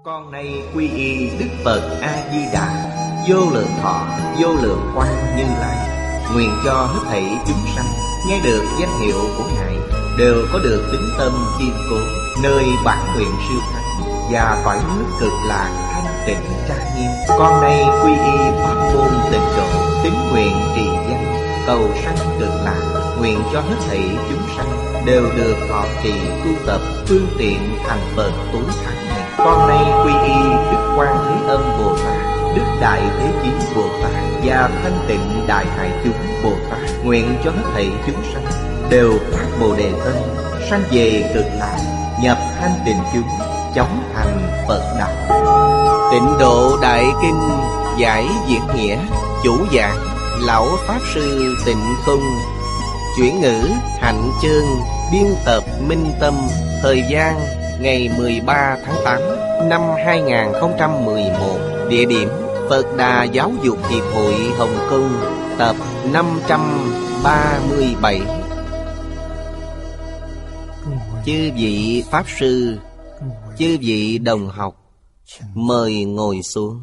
Con nay quy y Đức Phật A-di-đà, vô lượng thọ, vô lượng quang Như Lai. Nguyện cho hết thảy chúng sanh nghe được danh hiệu của Ngài đều có được tín tâm kiên cố, nơi bản nguyện siêu thắng và cõi nước cực lạc thanh tịnh trang nghiêm. Con nay quy y pháp môn tịnh độ, tín nguyện trì danh, cầu sanh cực lạc. Nguyện cho hết thảy chúng sanh đều được thọ trì tu tập phương tiện thành Phật tối thắng này. Con nay quy y Đức Quan Thế Âm Bồ Tát, Đức Đại Thế Chí Bồ Tát và Thanh Tịnh Đại Hải Chúng Bồ Tát. Nguyện cho hết thảy chúng sanh đều phát Bồ Đề tâm, sanh về cực lạc, nhập thanh tịnh chúng, chóng thành Phật đạo. Tịnh Độ Đại Kinh giải diễn nghĩa. Chủ giảng Lão Pháp Sư Tịnh Không. Chuyển ngữ Hạnh Chương. Biên tập Minh Tâm. Thời gian ngày 13 tháng 8 năm 2011. Địa điểm Phật Đà Giáo dục Hiệp hội Hồng Kông. Tập 537. Chư vị Pháp Sư, chư vị đồng học, mời ngồi xuống.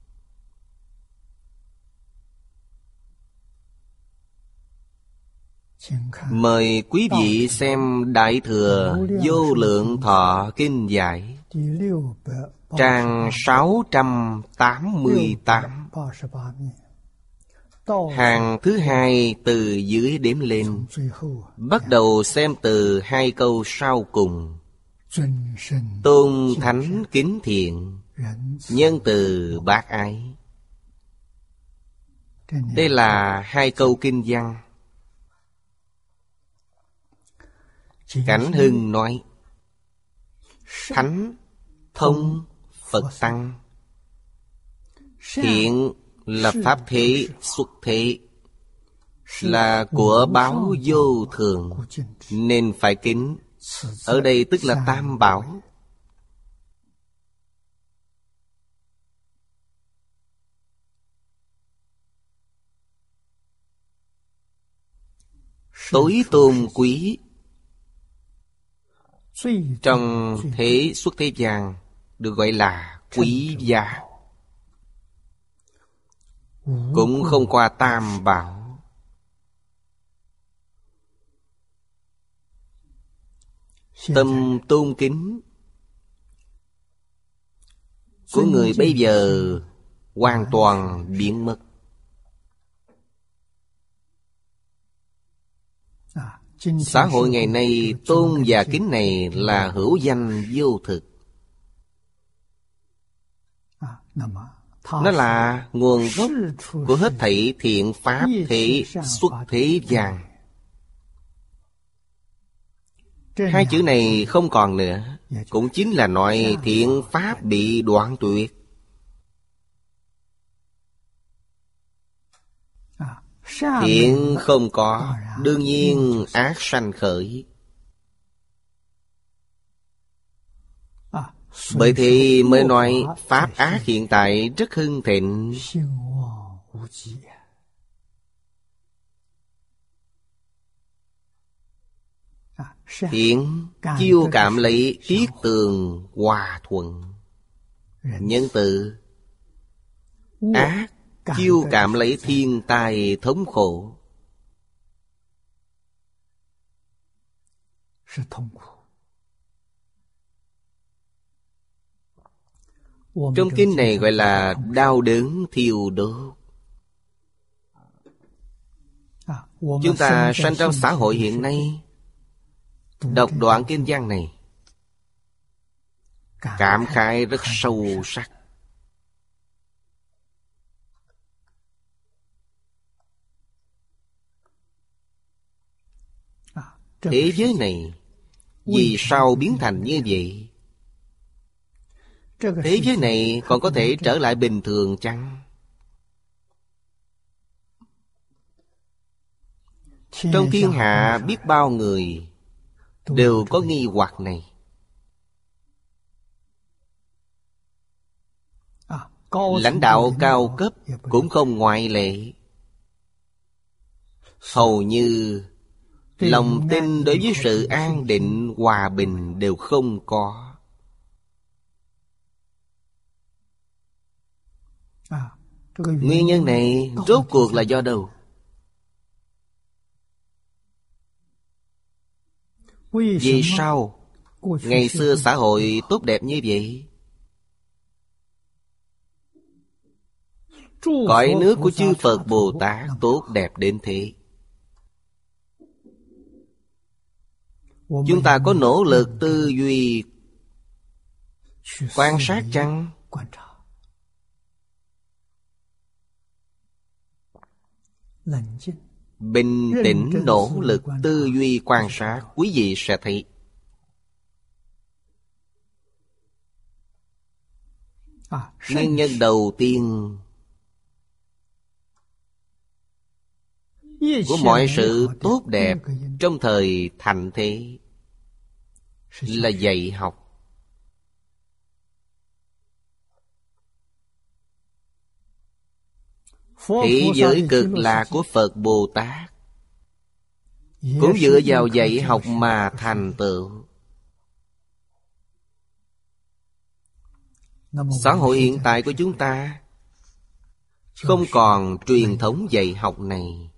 Mời quý vị xem Đại Thừa Vô Lượng Thọ Kinh Giải, trang 688, hàng thứ hai từ dưới đếm lên. Bắt đầu xem từ hai câu sau cùng. Tôn thánh kính thiện, nhân từ bác ái. Đây là hai câu kinh văn. Cảnh Hưng nói: thánh thông Phật tăng, thiện là pháp thế xuất thế, là của báo vô thường, nên phải kính. Ở đây tức là tam bảo. Tối tôn quý trong thế xuất thế gian được gọi là quý giá, cũng không qua tam bảo. Tâm tôn kính của người bây giờ hoàn toàn biến mất. Xã hội ngày nay tôn và kính này là hữu danh vô thực. Nó là nguồn gốc của hết thảy thiện pháp thế xuất thế gian. Hai chữ này không còn nữa, cũng chính là nói thiện pháp bị đoạn tuyệt. Thiện không có, đương nhiên ác sanh khởi. Bởi thì mới nói pháp ác hiện tại rất hưng thịnh. Thiện chiêu cảm lấy tiết tường hòa thuận, nhân từ. Ác chiêu cảm lấy thiên tai thống khổ. Trong kinh này gọi là đau đớn thiêu đốt. Chúng ta sanh trong xã hội hiện nay, đọc đoạn kinh văn này, cảm khái rất sâu sắc. Thế giới này vì sao biến thành như vậy? Thế giới này còn có thể trở lại bình thường chăng? Trong thiên hạ biết bao người đều có nghi hoặc này. Lãnh đạo cao cấp cũng không ngoại lệ. Hầu như lòng tin đối với sự an định, hòa bình đều không có. Nguyên nhân này rốt cuộc là do đâu? Vì sao ngày xưa xã hội tốt đẹp như vậy? Cõi nước của chư Phật Bồ Tát tốt đẹp đến thế. Chúng ta có nỗ lực tư duy quan sát chăng? Bình tĩnh nỗ lực tư duy quan sát, quý vị sẽ thấy nguyên nhân đầu tiên của mọi sự tốt đẹp trong thời thạnh thế là dạy học. Thế giới cực lạc của Phật Bồ Tát cũng dựa vào dạy học mà thành tựu. Xã hội hiện tại của chúng ta không còn truyền thống dạy học này.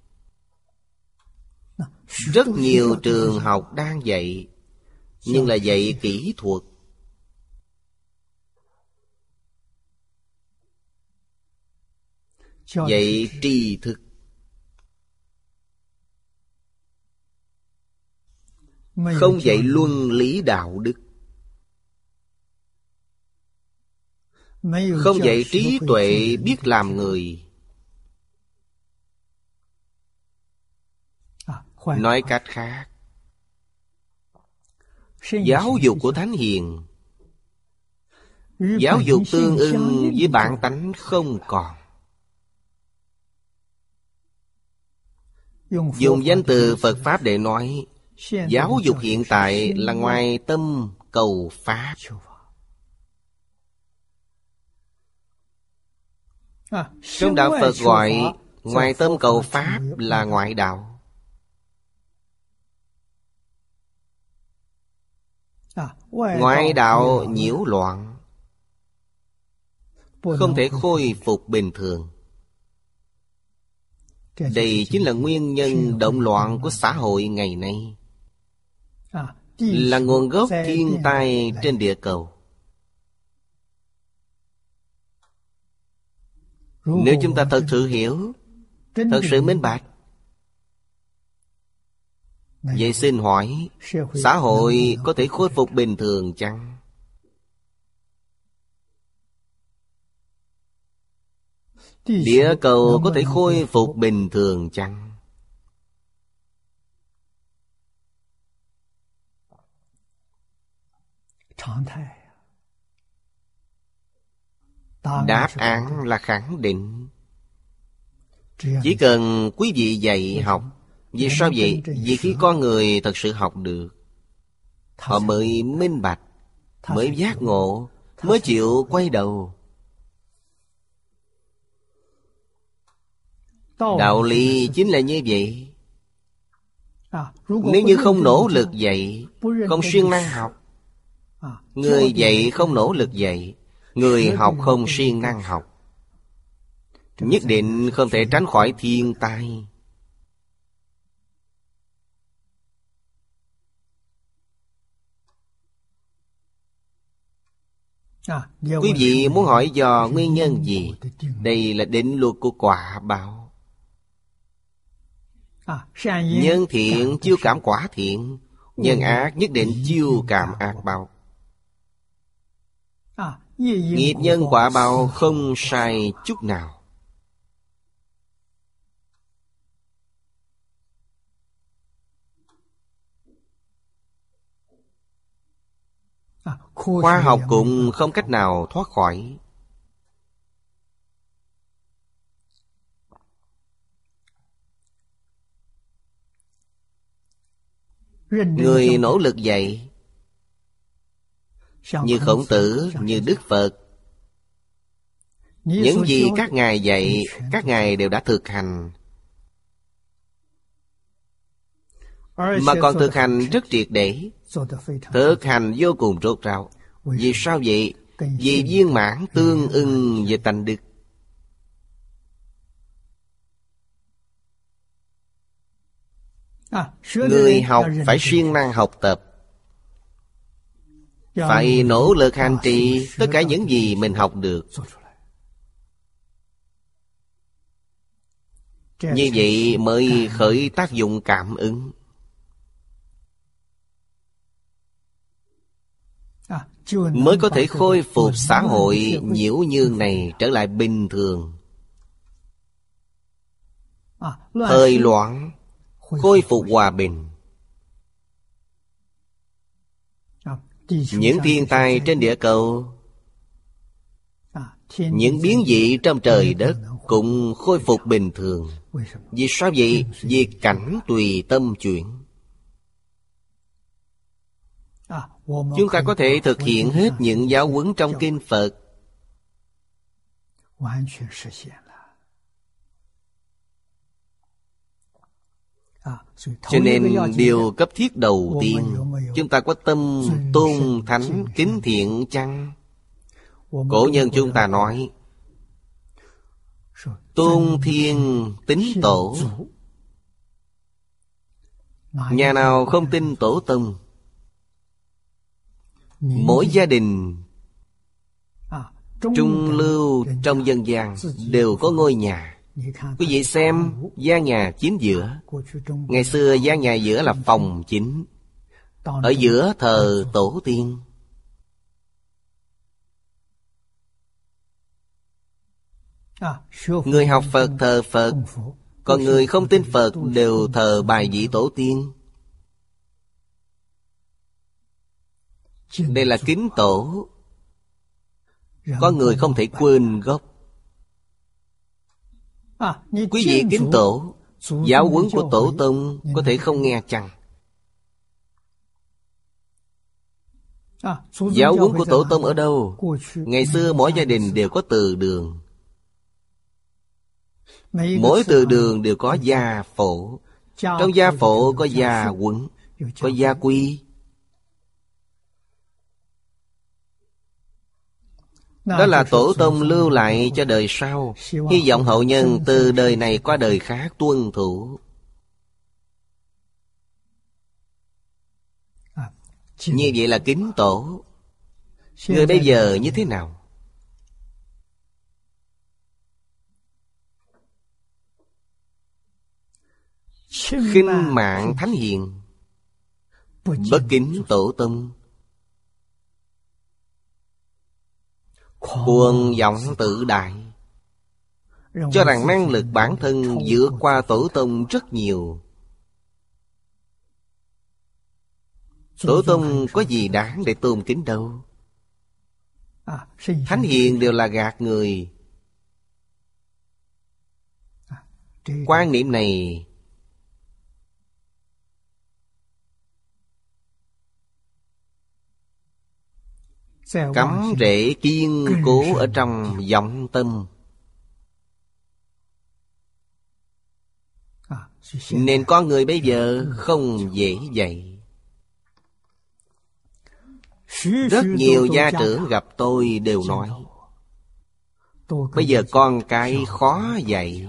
Rất nhiều trường học đang dạy, nhưng là dạy kỹ thuật. Dạy tri thức. Không dạy luân lý đạo đức. Không dạy trí tuệ biết làm người. Nói cách khác, giáo dục của Thánh Hiền, giáo dục tương ưng với bản tánh không còn. Dùng danh từ Phật Pháp để nói, giáo dục hiện tại là ngoài tâm cầu Pháp. Trong đạo Phật gọi ngoài tâm cầu Pháp là ngoại đạo. Ngoại đạo nhiễu loạn, không thể khôi phục bình thường. Đây chính là nguyên nhân động loạn của xã hội ngày nay, là nguồn gốc thiên tai trên địa cầu. Nếu chúng ta thật sự hiểu, thật sự minh bạch, vậy xin hỏi, xã hội có thể khôi phục bình thường chăng? Địa cầu có thể khôi phục bình thường chăng? Đáp án là khẳng định. Chỉ cần quý vị dạy học. Vì sao vậy? Vì khi con người thật sự học được, họ mới minh bạch, mới giác ngộ, mới chịu quay đầu. Đạo lý chính là như vậy. Nếu như không nỗ lực dạy, không siêng năng học, người dạy không nỗ lực dạy, người học không siêng năng học, nhất định không thể tránh khỏi thiên tai. Quý vị muốn hỏi do nguyên nhân gì? Đây là định luật của quả báo. Nhân thiện chiêu cảm quả thiện, nhân ác nhất định chiêu cảm ác báo. Nghiệp nhân quả báo không sai chút nào. Khoa học cũng không cách nào thoát khỏi. Người nỗ lực dạy, như Khổng Tử, như Đức Phật, những gì các ngài dạy, các ngài đều đã thực hành, mà còn thực hành rất triệt để, thực hành vô cùng rốt ráo. Vì sao vậy? Vì viên mãn tương ưng về tánh đức. Người học phải siêng năng học tập, phải nỗ lực hành trì tất cả những gì mình học được. Như vậy mới khởi tác dụng cảm ứng, mới có thể khôi phục xã hội nhiễu nhương này trở lại bình thường. Thời loạn khôi phục hòa bình. Những thiên tai trên địa cầu, những biến dị trong trời đất cũng khôi phục bình thường. Vì sao vậy? Vì cảnh tùy tâm chuyển. Chúng ta có thể thực hiện hết những giáo huấn trong kinh Phật. Cho nên điều cấp thiết đầu tiên, chúng ta có tâm tôn thánh kính thiện chăng? Cổ nhân chúng ta nói tôn thiên tín tổ. Nhà nào không tin tổ tông? Mỗi gia đình trung lưu trong dân gian đều có ngôi nhà. Quý vị xem, gian nhà chính giữa. Ngày xưa gian nhà giữa là phòng chính, ở giữa thờ tổ tiên. Người học Phật thờ Phật, còn người không tin Phật đều thờ bài vị tổ tiên. Đây là kính tổ. Có người không thể quên gốc. Quý vị kính tổ, giáo huấn của tổ tông có thể không nghe chăng? Giáo huấn của tổ tông ở đâu? Ngày xưa mỗi gia đình đều có từ đường. Mỗi từ đường đều có gia phổ. Trong gia phổ có gia huấn, có gia quy. Đó là tổ tông lưu lại cho đời sau, hy vọng hậu nhân từ đời này qua đời khác tuân thủ. Như vậy là kính tổ. Người bây giờ như thế nào? Khinh mạng thánh hiền, bất kính tổ tông, cuồng vọng tự đại, cho rằng năng lực bản thân vượt qua tổ tông rất nhiều. Tổ tông có gì đáng để tôn kính đâu. Thánh hiền đều là gạt người. Quan niệm này cắm rễ kiên cố ở trong vọng tâm, nên con người bây giờ không dễ dạy. Rất nhiều gia trưởng gặp tôi đều nói bây giờ con cái khó dạy.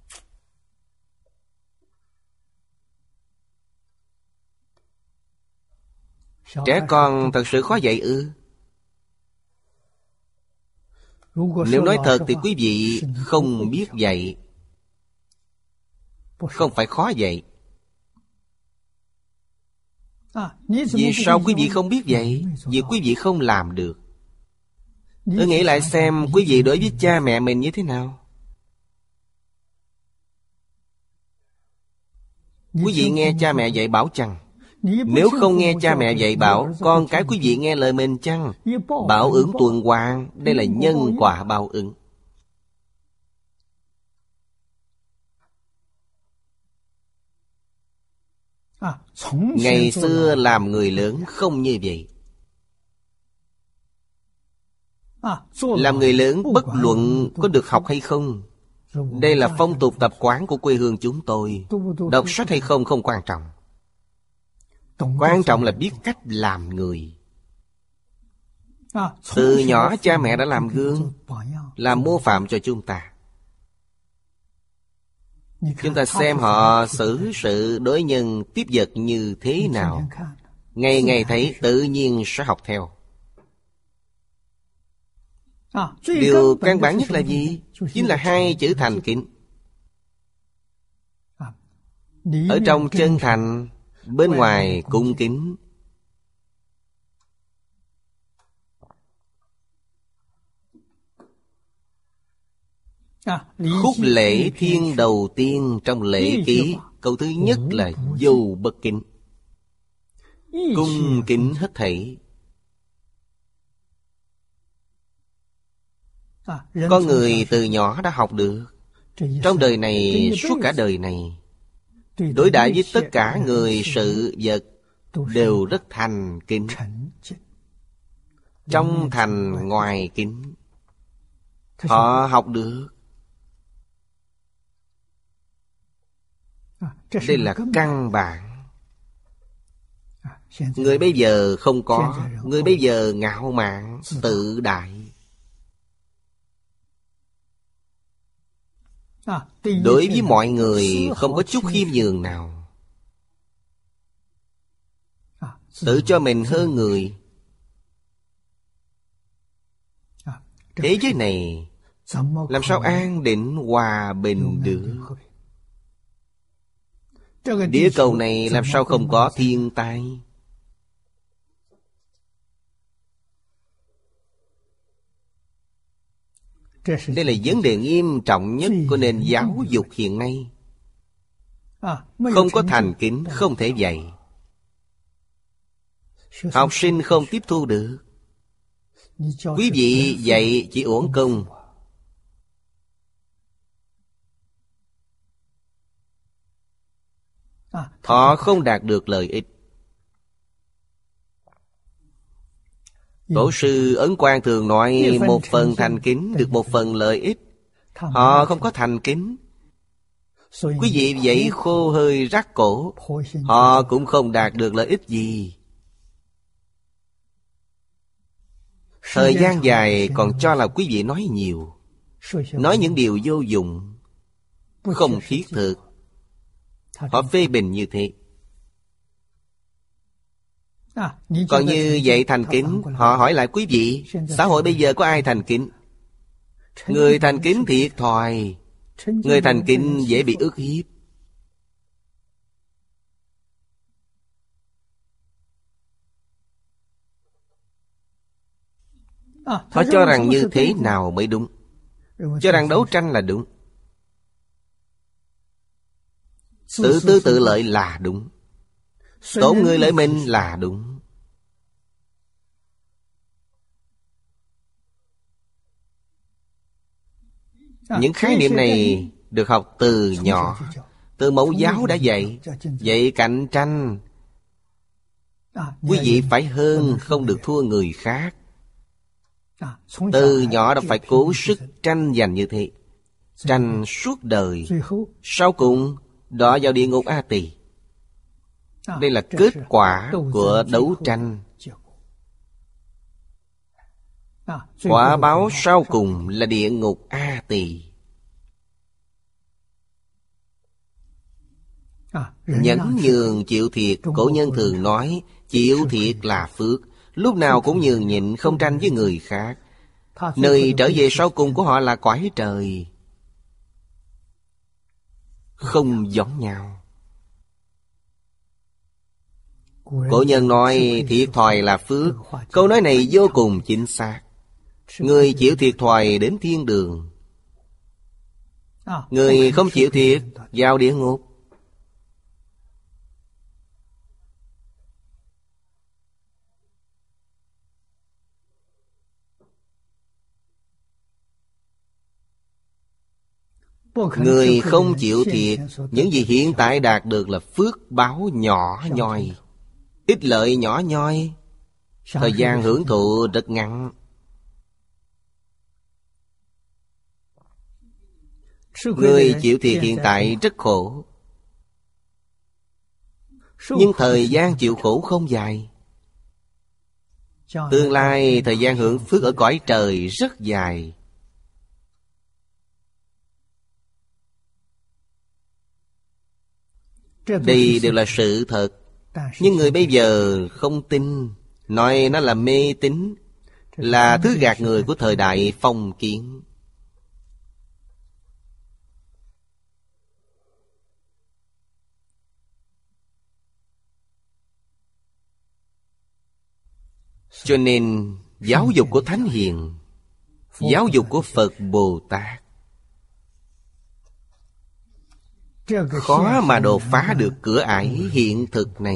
Trẻ con thật sự khó dạy ư? Nếu nói thật thì quý vị không biết dạy. Không phải khó dạy. Vì sao quý vị không biết dạy? Vì quý vị không làm được. Tôi nghĩ lại xem quý vị đối với cha mẹ mình như thế nào. Quý vị nghe cha mẹ dạy bảo chăng? Nếu không nghe cha mẹ dạy bảo, con cái quý vị nghe lời mình chăng? Báo ứng tuần hoàn, đây là nhân quả báo ứng. Ngày xưa làm người lớn không như vậy. Làm người lớn bất luận có được học hay không, đây là phong tục tập quán của quê hương chúng tôi. Đọc sách hay không không quan trọng. Quan trọng là biết cách làm người. Từ nhỏ cha mẹ đã làm gương, làm mô phạm cho chúng ta. Chúng ta xem họ xử sự đối nhân tiếp vật như thế nào, ngày ngày thấy tự nhiên sẽ học theo. Điều căn bản nhất là gì? Chính là hai chữ thành kính. Ở trong chân thành, bên ngoài cung kính. Khúc lễ thiên đầu tiên trong lễ ký, câu thứ nhất là vô bất kính. Cung kính hết thảy. Con người từ nhỏ đã học được. Trong đời này, suốt cả đời này, đối đãi với tất cả người sự vật đều rất thành kính. Trong thành ngoài kính. Họ học được. Đây là căn bản. Người bây giờ không có. Người bây giờ ngạo mạn, tự đại. Đối với mọi người không có chút khiêm nhường nào. Tự cho mình hơn người. Thế giới này làm sao an định hòa bình được? Địa cầu này làm sao không có thiên tai? Đây là vấn đề nghiêm trọng nhất của nền giáo dục hiện nay. Không có thành kính không thể dạy. Học sinh không tiếp thu được. Quý vị dạy chỉ uổng công. Họ không đạt được lợi ích. Tổ sư Ấn Quang thường nói một phần thành kính được một phần lợi ích. Họ không có thành kính. Quý vị vậy khô hơi rác cổ, họ cũng không đạt được lợi ích gì. Thời gian dài còn cho là quý vị nói nhiều, nói những điều vô dụng, không thiết thực. Họ phê bình như thế. Còn như vậy thành kính, họ hỏi lại quý vị, xã hội bây giờ có ai thành kính? Người thành kính thiệt thòi. Người thành kính dễ bị ức hiếp. Họ cho rằng như thế nào mới đúng, cho rằng đấu tranh là đúng, tự tư tự lợi là đúng, tổn người lợi mình là đúng. Những khái niệm này được học từ nhỏ. Từ mẫu giáo đã dạy. Dạy cạnh tranh. Quý vị phải hơn, không được thua người khác. Từ nhỏ đã phải cố sức tranh giành như thế. Tranh suốt đời. Sau cùng đọa vào địa ngục A Tỳ. Đây là kết quả của đấu tranh. Quả báo sau cùng là địa ngục A Tỳ. Nhẫn nhường chịu thiệt. Cổ nhân thường nói chịu thiệt là phước. Lúc nào cũng nhường nhịn, không tranh với người khác. Nơi trở về sau cùng của họ là cõi trời. Không giống nhau. Cổ nhân nói thiệt thòi là phước. Câu nói này vô cùng chính xác. Người chịu thiệt thòi đến thiên đường, người không chịu thiệt vào địa ngục. Người không chịu thiệt, những gì hiện tại đạt được là phước báo nhỏ nhoi, ích lợi nhỏ nhoi, thời gian hưởng thụ rất ngắn. Người chịu thiệt hiện tại rất khổ, nhưng thời gian chịu khổ không dài. Tương lai thời gian hưởng phước ở cõi trời rất dài. Đây đều là sự thật. Nhưng người bây giờ không tin, nói nó là mê tín, là thứ gạt người của thời đại phong kiến. Cho nên giáo dục của Thánh Hiền, giáo dục của Phật Bồ Tát khó mà đột phá được cửa ải hiện thực này.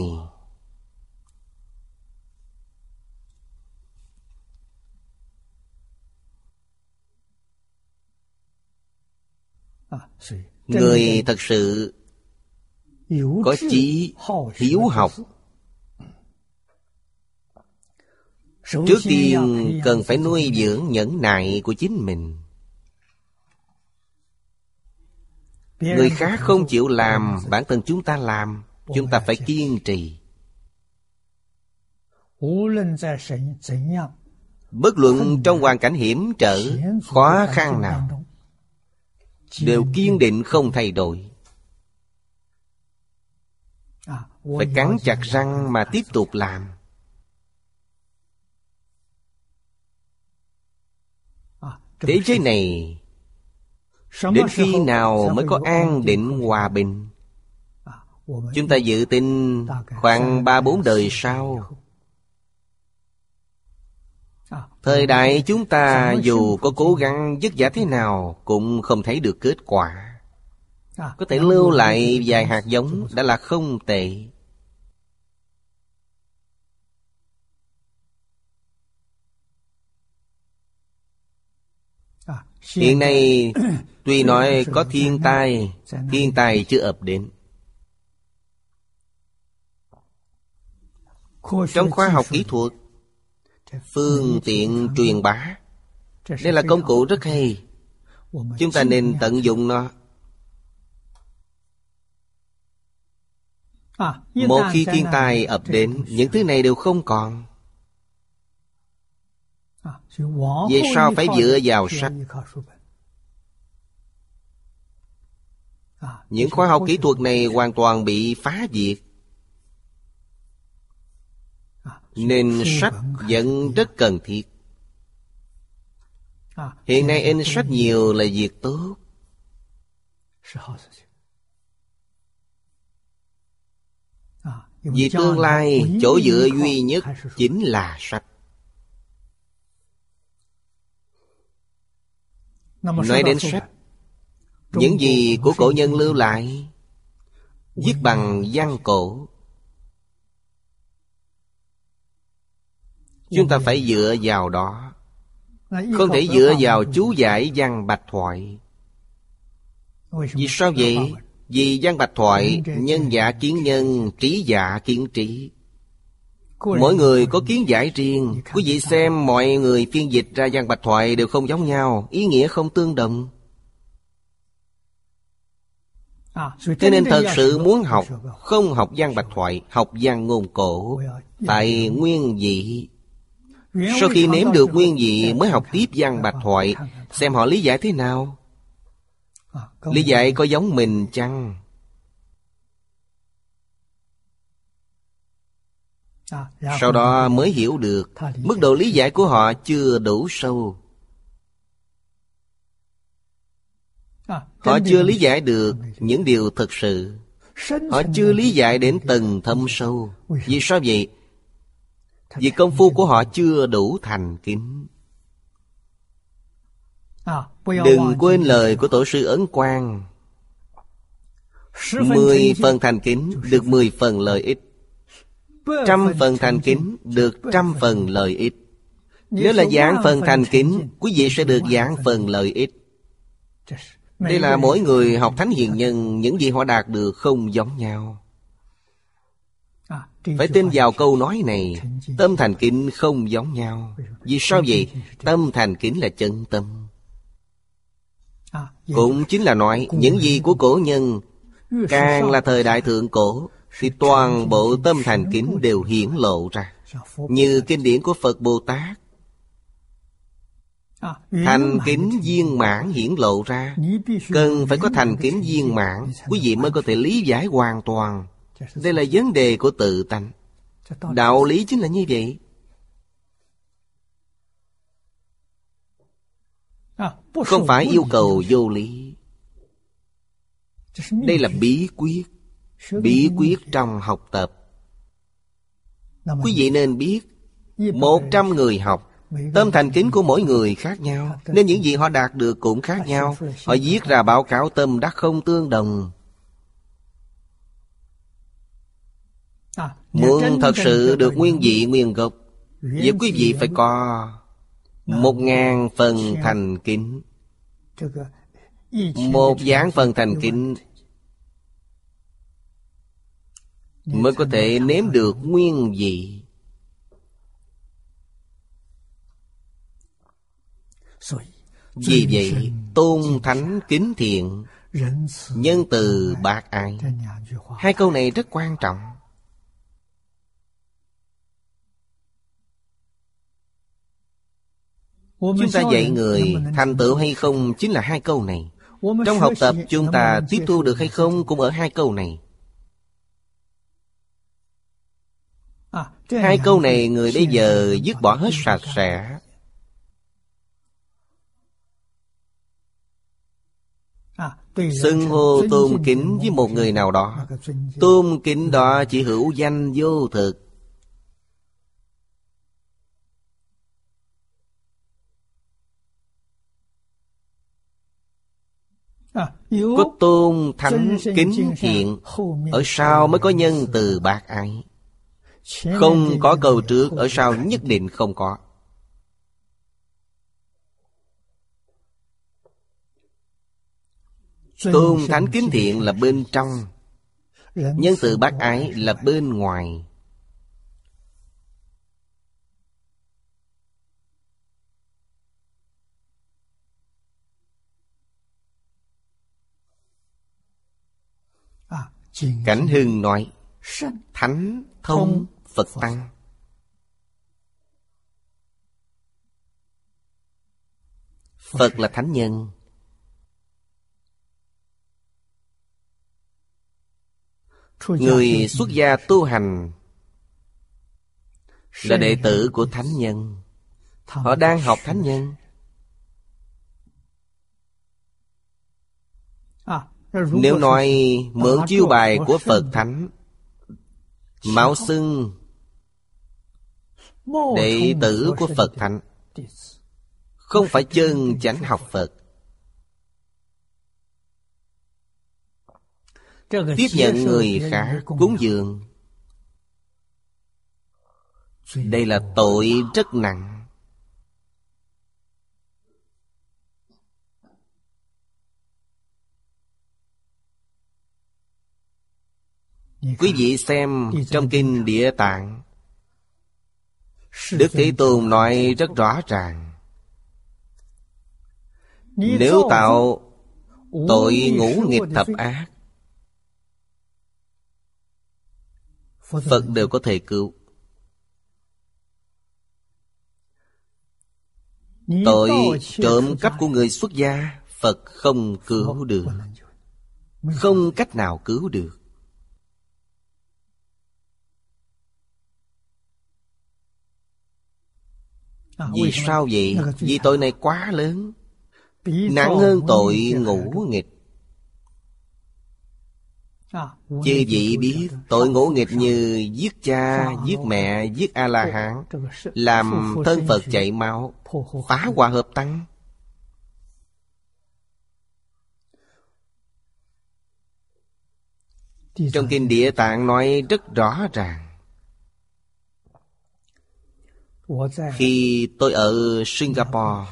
Người thật sự có chí hiếu học, trước tiên cần phải nuôi dưỡng nhẫn nại của chính mình. Người khác không chịu làm, bản thân chúng ta làm. Chúng ta phải kiên trì. Bất luận trong hoàn cảnh hiểm trở, khó khăn nào, đều kiên định không thay đổi. Phải cắn chặt răng mà tiếp tục làm. Thế giới này đến khi nào mới có an định hòa bình? Chúng ta dự tính khoảng 3-4 đời sau. Thời đại chúng ta dù có cố gắng vất vả thế nào cũng không thấy được kết quả. Có thể lưu lại vài hạt giống đã là không tệ. Hiện nay tuy nói có thiên tai chưa ập đến. Trong khoa học kỹ thuật, phương tiện truyền bá, đây là công cụ rất hay. Chúng ta nên tận dụng nó. Một khi thiên tai ập đến, những thứ này đều không còn. Vì sao phải dựa vào sách? Những khoa học kỹ thuật này hoàn toàn bị phá diệt. Nên sách vẫn rất cần thiết. Hiện nay in sách nhiều là việc tốt. Vì tương lai chỗ dựa duy nhất chính là sách. Nói đến sách, những gì của cổ nhân lưu lại, viết bằng văn cổ, chúng ta phải dựa vào đó. Không thể dựa vào chú giải văn bạch thoại. Vì sao vậy? Vì văn bạch thoại, nhân giả kiến nhân, trí giả kiến trí. Mỗi người có kiến giải riêng. Quý vị xem mọi người phiên dịch ra văn bạch thoại đều không giống nhau, ý nghĩa không tương đồng. Cho nên thật sự muốn học, không học văn bạch thoại, học văn ngôn cổ, tại nguyên vị. Sau khi nếm được nguyên vị mới học tiếp văn bạch thoại, xem họ lý giải thế nào. Lý giải có giống mình chăng? Sau đó mới hiểu được mức độ lý giải của họ chưa đủ sâu. Họ chưa lý giải được những điều thực sự. Họ chưa lý giải đến tầng thâm sâu. Vì sao vậy? Vì công phu của họ chưa đủ thành kính. Đừng quên lời của Tổ sư Ấn Quang: 10 phần thành kính được 10 phần lợi ích, 100 phần thành kính được 100 phần lợi ích. Nếu là vạn phần thành kính, quý vị sẽ được vạn phần lợi ích. Đây là mỗi người học Thánh Hiền Nhân, những gì họ đạt được không giống nhau. Phải tin vào câu nói này. Tâm thành kính không giống nhau. Vì sao vậy? Tâm thành kính là chân tâm. Cũng chính là nói những gì của cổ nhân, càng là thời đại thượng cổ, thì toàn bộ tâm thành kính đều hiển lộ ra. Như kinh điển của Phật Bồ Tát, Thành kính viên mãn hiển lộ ra. Cần phải có thành kính viên mãn, quý vị mới có thể lý giải hoàn toàn. Đây là vấn đề của tự tánh. Đạo lý chính là như vậy. Không phải yêu cầu vô lý. Đây là bí quyết. Bí quyết trong học tập. Quý vị nên biết, 100 người học, tâm thành kính của mỗi người khác nhau, nên những gì họ đạt được cũng khác nhau. Họ viết ra báo cáo tâm đắc không tương đồng. Muốn thật sự được nguyên vị nguyên gốc, vậy quý vị phải có 1000 phần thành kính. 1 vạn phần thành kính mới có thể nếm được nguyên vị. Vì vậy, tôn thánh kính thiện, nhân từ bác ái, 2 câu này rất quan trọng. Chúng ta dạy người thành tựu hay không chính là 2 câu này. Trong học tập chúng ta tiếp thu được hay không cũng ở 2 câu này. 2 câu này người bây giờ dứt bỏ hết sạch sẽ. Xưng hô tôn kính với một người nào đó, tôn kính đó chỉ hữu danh vô thực. Có tôn thánh kính thiện, ở sau mới có nhân từ bác ái. Không có câu trước, ở sau nhất định không có. Tôn thánh kính thiện là bên trong, nhân từ bác ái là bên ngoài. Cảnh Hưng nói, thánh thông Phật tăng. Phật là thánh nhân. Người xuất gia tu hành là đệ tử của thánh nhân. Họ đang học thánh nhân. Nếu nói mượn chiêu bài của Phật Thánh, mạo xưng đệ tử của Phật Thánh, không phải chân chánh học Phật. Tiếp nhận người khác cúng dường, đây là tội rất nặng. Quý vị xem trong kinh Địa Tạng, Đức Thế Tôn nói rất rõ ràng, nếu tạo tội ngũ nghịch thập ác, Phật đều có thể cứu. Tội trộm cắp của người xuất gia, Phật không cứu được, không cách nào cứu được. Vì sao vậy? Vì tội này quá lớn, nặng hơn tội ngũ nghịch. Chư vị biết tội ngũ nghịch như giết cha, giết mẹ, giết A-la-hán, làm thân Phật chảy máu, phá hòa hợp tăng. Trong kinh Địa Tạng nói rất rõ ràng. Khi tôi ở Singapore,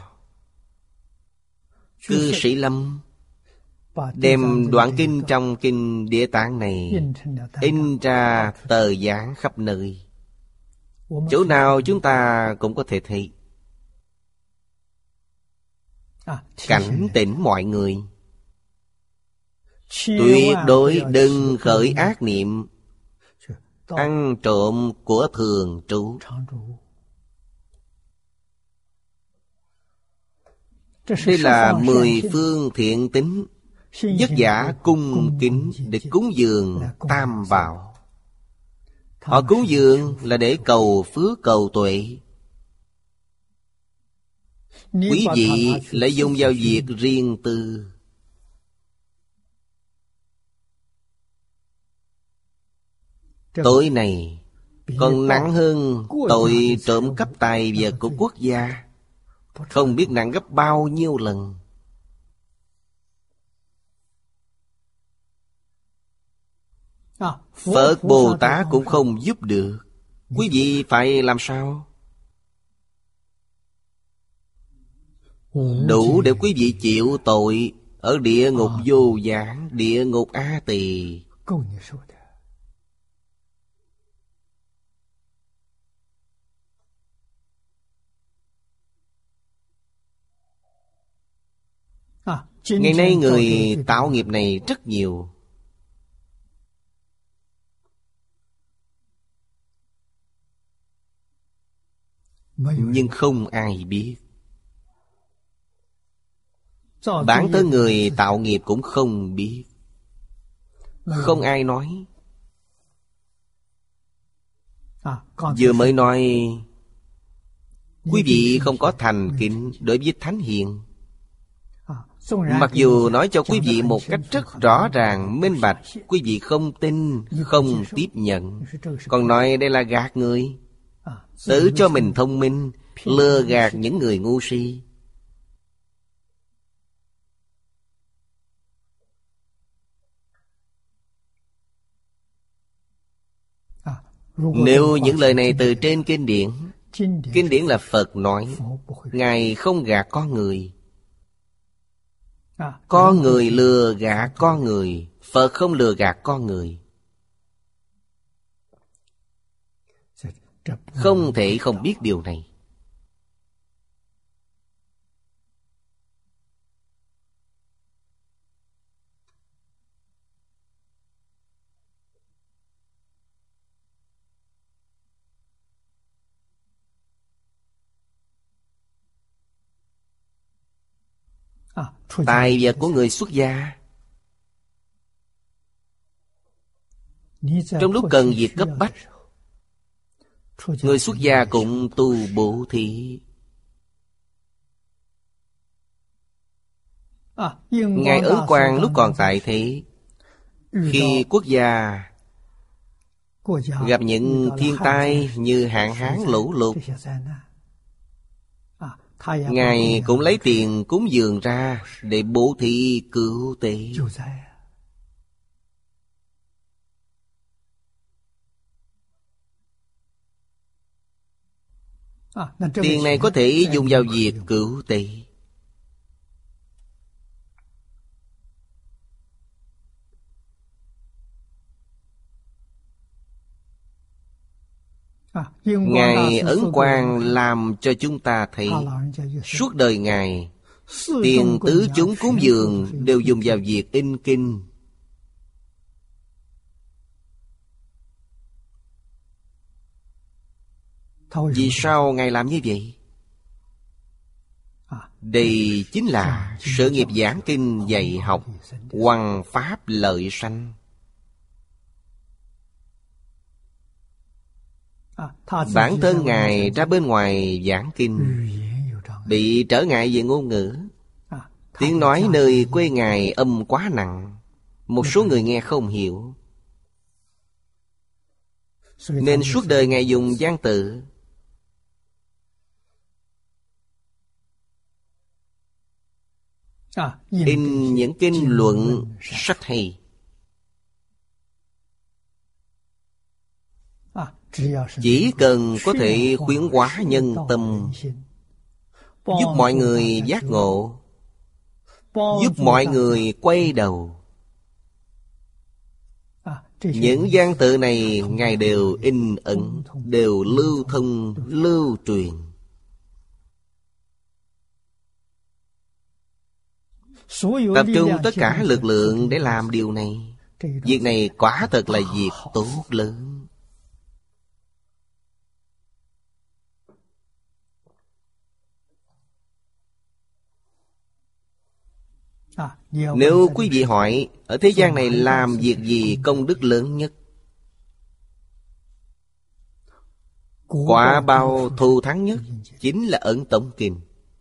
cư sĩ Lâm đem đoạn kinh trong kinh Địa Tạng này in ra tờ giảng khắp nơi, chỗ nào chúng ta cũng có thể thấy. Cảnh tỉnh mọi người tuyệt đối đừng khởi ác niệm ăn trộm của thường trú. Đây là 10 phương thiện tín, vất vả cung kính để cúng dường Tam Bảo. Họ cúng dường là để cầu phước cầu tuệ. Quý vị lại dùng vào việc riêng tư. Tội này còn nặng hơn tội trộm cắp tài vật của quốc gia, không biết nặng gấp bao nhiêu lần. Phật Bồ Tát cũng không giúp được. Quý vị phải làm sao? Đủ để quý vị chịu tội ở địa ngục vô gián, địa ngục A Tỳ. Ngày nay người tạo nghiệp này rất nhiều. Nhưng không ai biết. Bản thân người tạo nghiệp cũng không biết. Không ai nói. Vừa mới nói quý vị không có thành kính đối với Thánh Hiền. Mặc dù nói cho quý vị một cách rất rõ ràng, minh bạch, quý vị không tin, không tiếp nhận. Còn nói đây là gạt người, tự cho mình thông minh, lừa gạt những người ngu si. Nếu những lời này từ trên kinh điển, kinh điển là Phật nói, Ngài không gạt con người. Con người lừa gạt con người, Phật không lừa gạt con người. Không thể không biết điều này. Tài vật của người xuất gia, trong lúc cần việc cấp bách, người xuất gia cũng tu bố thí. Ngài Ấn Quang lúc còn tại thế, khi quốc gia gặp những thiên tai như hạn hán lũ lụt, Ngài cũng lấy tiền cúng dường ra để bố thí cứu tế. Tiền này có thể dùng vào việc cứu tế. Ngài Ấn Quang làm cho chúng ta thấy suốt đời Ngài, tiền tứ chúng cúng dường đều dùng vào việc in kinh. Vì sao Ngài làm như vậy? Đây chính là sự nghiệp giảng kinh dạy học, hoằng pháp lợi sanh. Bản thân Ngài ra bên ngoài giảng kinh, bị trở ngại về ngôn ngữ. Tiếng nói nơi quê Ngài âm quá nặng, một số người nghe không hiểu, nên suốt đời Ngài dùng văn tự. In những kinh luận rất hay. Chỉ cần có thể khuyến hóa nhân tâm, giúp mọi người giác ngộ, giúp mọi người quay đầu, những văn tự này Ngài đều in ẩn, đều lưu thông, lưu truyền. Tập trung tất cả lực lượng để làm điều này. Việc này quả thật là việc tốt lớn. Nếu quý vị hỏi ở thế gian này làm việc gì công đức lớn nhất, quả báo thù thắng nhất, chính là Ấn Tống Kinh.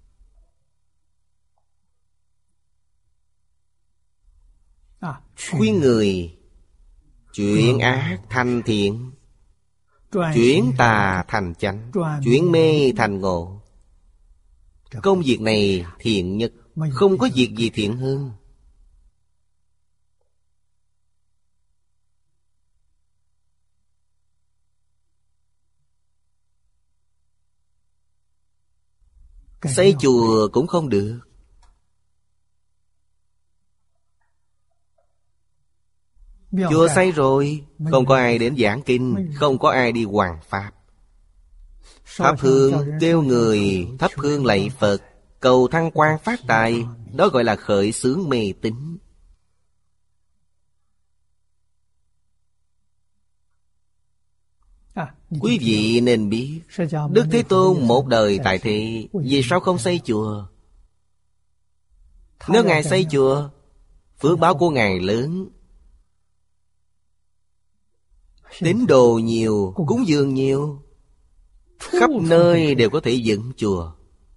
Khuyên người chuyển ác thành thiện, chuyển tà thành chánh, chuyển mê thành ngộ. Công việc này thiện nhất, không có việc gì thiện hơn. Xây chùa cũng không được. Chùa xây rồi, không có ai đến giảng kinh, không có ai đi hoằng pháp. Thắp hương kêu người thắp hương lạy Phật, cầu thăng quan phát tài, đó gọi là khởi xướng mê tín. Quý vị nên biết, Đức Thế Tôn một đời tại thế, vì sao không xây chùa? Nếu Ngài xây chùa, phước báo của Ngài lớn, tín đồ nhiều, cúng dường nhiều, khắp nơi đều có thể dựng chùa.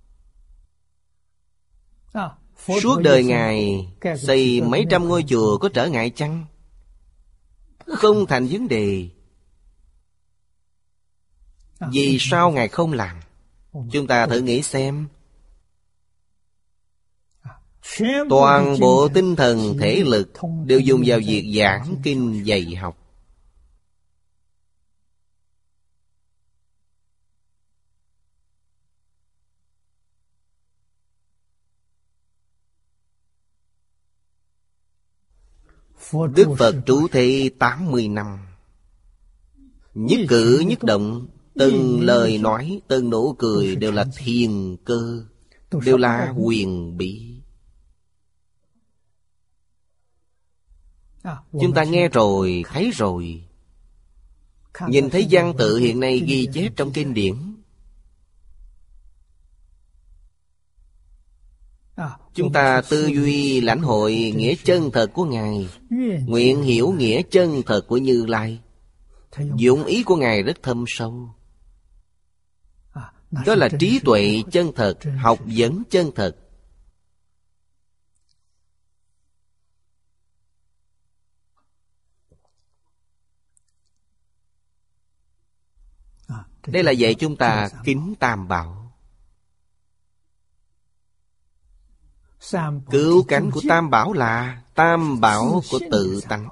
Suốt đời Ngài xây mấy trăm ngôi chùa có trở ngại chăng? Không thành vấn đề. Vì sao Ngài không làm? Chúng ta thử nghĩ xem. Toàn bộ tinh thần thể lực đều dùng vào việc giảng kinh dạy học. Đức Phật trụ thế 80 năm, nhất cử nhất động, từng lời nói, từng nụ cười đều là thiên cơ, đều là huyền bí. Chúng ta nghe rồi, thấy rồi. Nhìn thấy văn tự hiện nay ghi chép trong kinh điển. Chúng ta tư duy lãnh hội nghĩa chân thật của Ngài, nguyện hiểu nghĩa chân thật của Như Lai. Dụng ý của Ngài rất thâm sâu. Đó là trí tuệ chân thật, học vấn chân thật. Đây là dạy chúng ta kính Tam Bảo. Cứu cánh của Tam Bảo là Tam Bảo của tự tánh.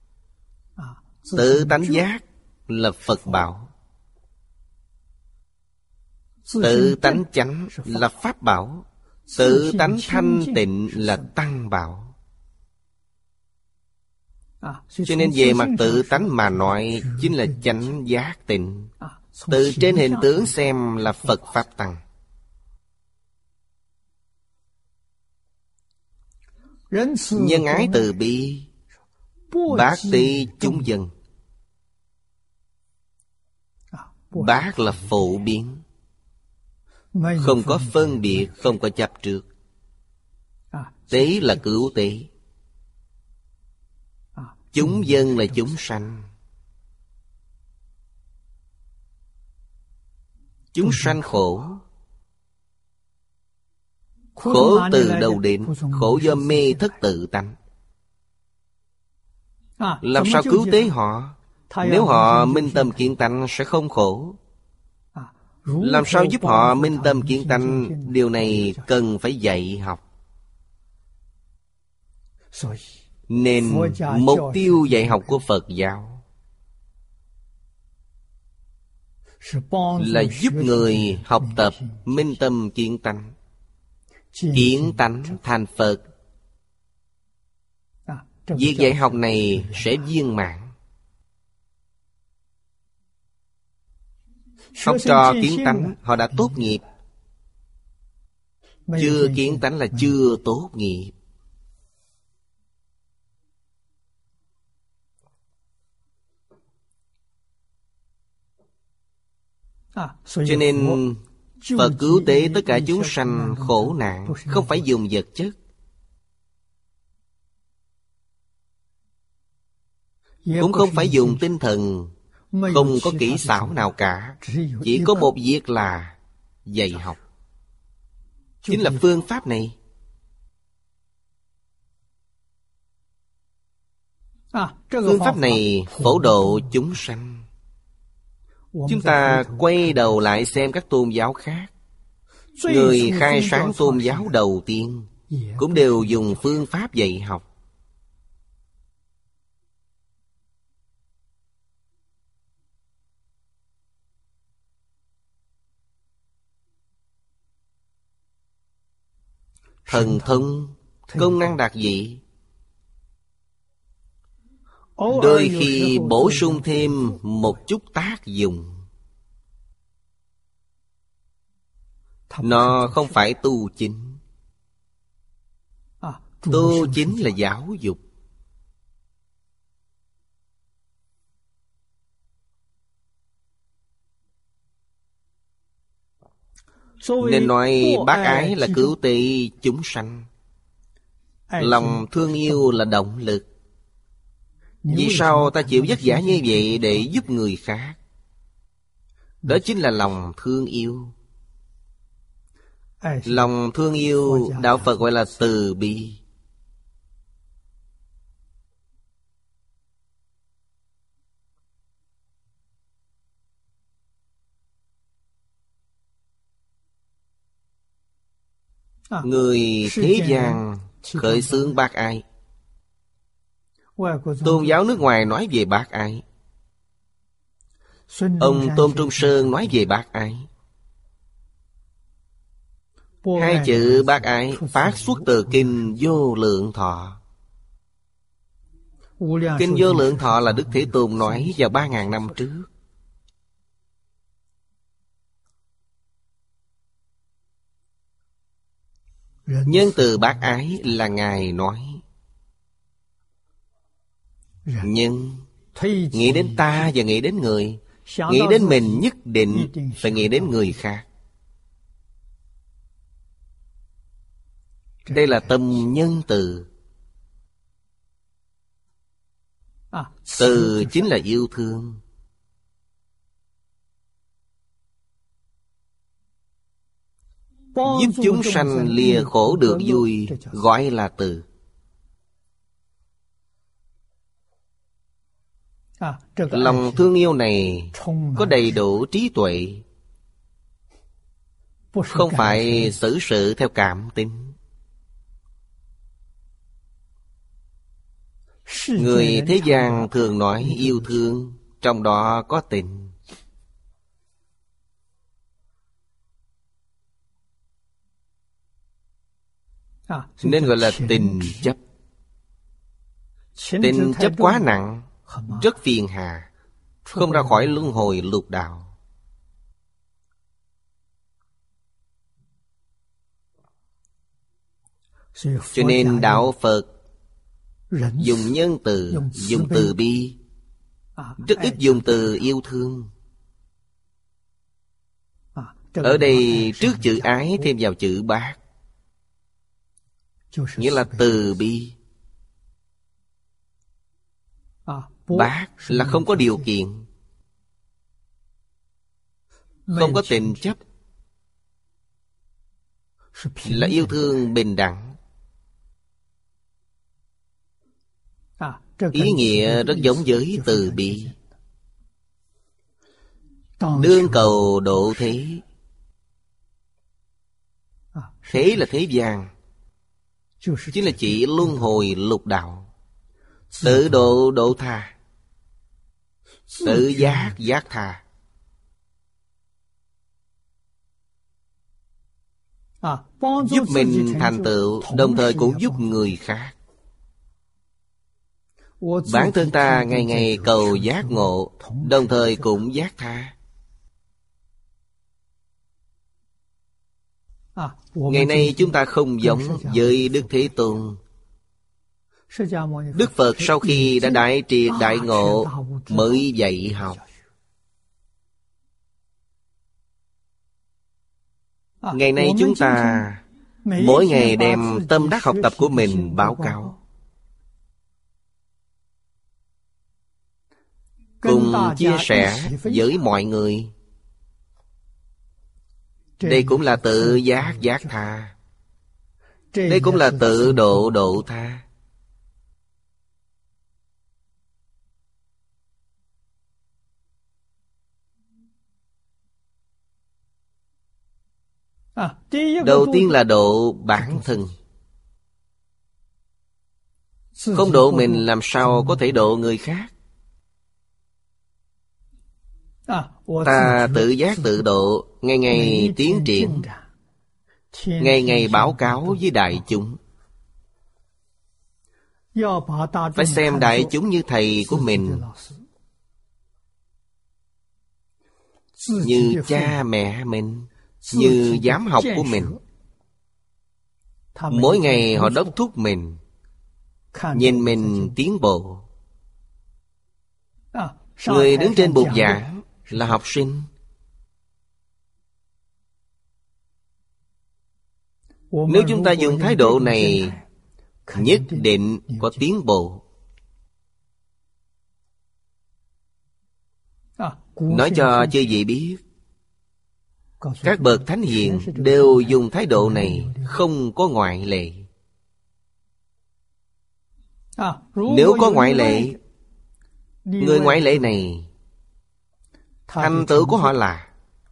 Tự tánh giác là Phật Bảo, tự tánh chánh là Pháp Bảo, tự tánh thanh tịnh là Tăng Bảo. Cho nên về mặt tự tánh mà nói, chính là chánh giác tịnh. Từ trên hình tướng xem là Phật Pháp Tăng. Nhân ái từ bi, bác tí chúng dân. Bác là phổ biến, không có phân biệt, không có chấp trước. Tế là cứu tế. Chúng dân là chúng sanh. Chúng sanh khổ. Khổ từ đâu đến? Khổ do mê thất tự tánh. Làm sao cứu tế họ? Nếu họ minh tâm kiến tánh sẽ không khổ. Làm sao giúp họ minh tâm kiến tánh? Điều này cần phải dạy học. Nên mục tiêu dạy học của Phật giáo là giúp người học tập minh tâm kiến tánh, kiến tánh thành Phật. Việc dạy học này sẽ viên mãn. Học trò kiến tánh họ đã tốt nghiệp, chưa kiến tánh là chưa tốt nghiệp. Cho nên Phật cứu tế tất cả chúng sanh khổ nạn, không phải dùng vật chất. cũng không phải dùng tinh thần, không có kỹ xảo nào cả. Chỉ có một việc là dạy học. Chính là phương pháp này. Phương pháp này phổ độ chúng sanh. Chúng ta quay đầu lại xem các tôn giáo khác. Người khai sáng tôn giáo đầu tiên cũng đều dùng phương pháp dạy học. Thần thông, công năng đặc dị. Đôi khi bổ sung thêm một chút tác dụng. Nó không phải tu chính. Tu chính là giáo dục. Nên nói bác ái là cứu tế chúng sanh. Lòng thương yêu là động lực. Vì sao ta chịu vất vả như vậy để giúp người khác? Đó chính là lòng thương yêu. Lòng thương yêu Đạo Phật gọi là từ bi. Người thế gian khởi xướng bác ái. Tôn giáo nước ngoài nói về bác ái. Ông Tôn Trung Sơn nói về bác ái. Hai chữ bác ái phát xuất từ Kinh Vô Lượng Thọ. Kinh Vô Lượng Thọ là Đức Thế Tôn nói vào 3.000 năm trước. Nhân từ bác ái là Ngài nói. Nhưng nghĩ đến ta và nghĩ đến người, nghĩ đến mình nhất định phải nghĩ đến người khác. Đây là tâm nhân từ. Từ chính là yêu thương. Giúp chúng sanh lìa khổ được vui, gọi là từ. Lòng thương yêu này có đầy đủ trí tuệ, không phải xử sự theo cảm tính. Người thế gian thường nói yêu thương, trong đó có tình. Nên gọi là tình chấp. Tình chấp quá nặng, rất phiền hà, không ra khỏi luân hồi lục đạo. Cho nên Đạo Phật dùng nhân từ, dùng từ bi, rất ít dùng từ yêu thương. Ở đây trước chữ ái thêm vào chữ bác, nghĩa là từ bi. Bác là không có điều kiện, không có tình chấp, là yêu thương bình đẳng. Ý nghĩa rất giống với từ bi. Đương cầu độ thế. Thế là thế gian, chính là chỉ luân hồi lục đạo. Tự độ độ tha, tự giác giác tha. Giúp mình thành tựu, đồng thời cũng giúp người khác. Bản thân ta ngày ngày cầu giác ngộ, đồng thời cũng giác tha. Ngày nay chúng ta không giống với Đức Thế Tôn. Đức Phật sau khi đã đại triệt đại ngộ mới dạy học. Ngày nay chúng ta mỗi ngày đem tâm đắc học tập của mình báo cáo. cùng chia sẻ với mọi người. Đây cũng là tự giác giác tha. Đây cũng là tự độ độ tha. Đầu tiên là độ bản thân. Không độ mình làm sao có thể độ người khác. Ta tự giác tự độ, ngày ngày tiến triển, ngày ngày báo cáo với đại chúng. Phải xem đại chúng như thầy của mình, như cha mẹ mình, như giám học của mình. Mỗi ngày họ đốc thúc mình, nhìn mình tiến bộ. Người đứng trên bục giảng là học sinh. Nếu chúng ta dùng thái độ này, nhất định có tiến bộ. Nói cho chư vị biết, các bậc thánh hiền đều dùng thái độ này, không có ngoại lệ. Nếu có ngoại lệ, người ngoại lệ này, thành tựu của họ là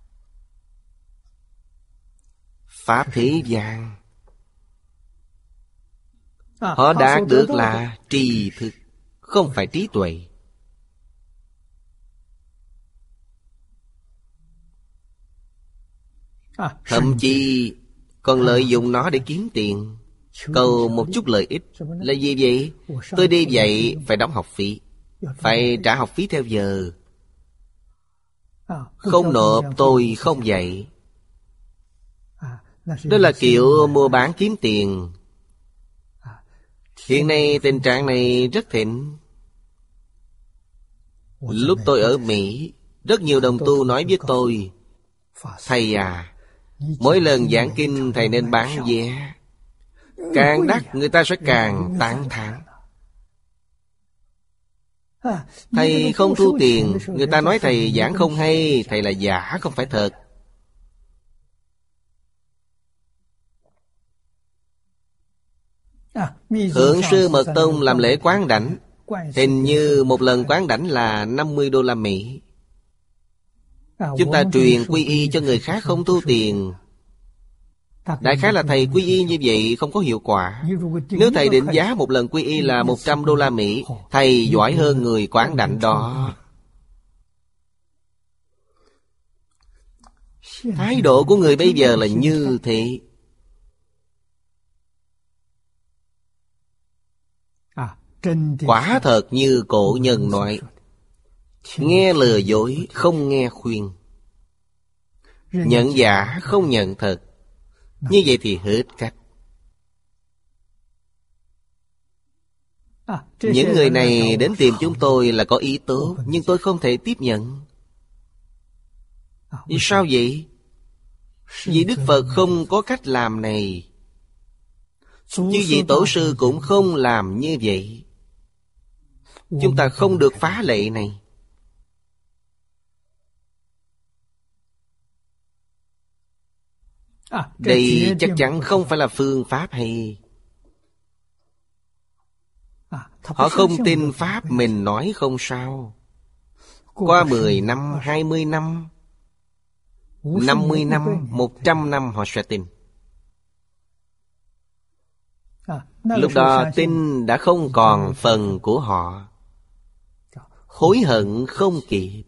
pháp thế gian. Họ đạt được là tri thức, không phải trí tuệ. Thậm chí còn lợi dụng nó để kiếm tiền, cầu một chút lợi ích. Là gì vậy? Tôi đi dạy phải đóng học phí, phải trả học phí theo giờ. Không nộp tôi không dạy. Đó là kiểu mua bán kiếm tiền. Hiện nay tình trạng này rất thịnh. Lúc tôi ở Mỹ, rất nhiều đồng tu nói với tôi: thầy à, mỗi lần giảng kinh thầy nên bán vé. Càng đắt người ta sẽ càng tán thán. Thầy không thu tiền, người ta nói thầy giảng không hay, thầy là giả không phải thật. Thượng sư Mật Tông làm lễ quán đảnh, hình như một lần quán đảnh là 50 đô la Mỹ. Chúng ta truyền quy y cho người khác không thu tiền. Đại khái là thầy quy y như vậy không có hiệu quả. Nếu thầy định giá một lần quy y là 100 đô la Mỹ, thầy giỏi hơn người quán đảnh đó. Thái độ của người bây giờ là như thế. Quả thật như cổ nhân nói, nghe lừa dối không nghe khuyên, nhận giả không nhận thật. Như vậy thì hết cách. Những người này đến tìm chúng tôi là có ý tốt, nhưng tôi không thể tiếp nhận. Vì sao vậy? Vì Đức Phật không có cách làm này. Chứ vị tổ sư cũng không làm như vậy. Chúng ta không được phá lệ này. Đây chắc chắn không phải là phương pháp hay. Họ không tin pháp mình nói không sao. Qua 10 năm, 20 năm, 50 năm, 100 năm họ sẽ tin. Lúc đó tin đã không còn phần của họ. Hối hận không kịp.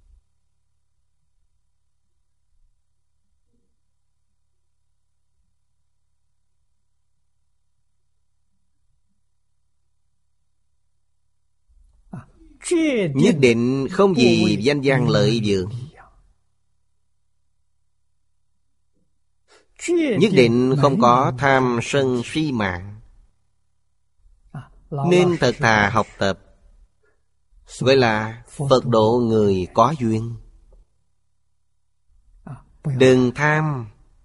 Nhất định không vì danh văn lợi dưỡng. Nhất định không có tham sân si mạng. Nên thật thà học tập, gọi là Phật độ người có duyên. Đừng tham.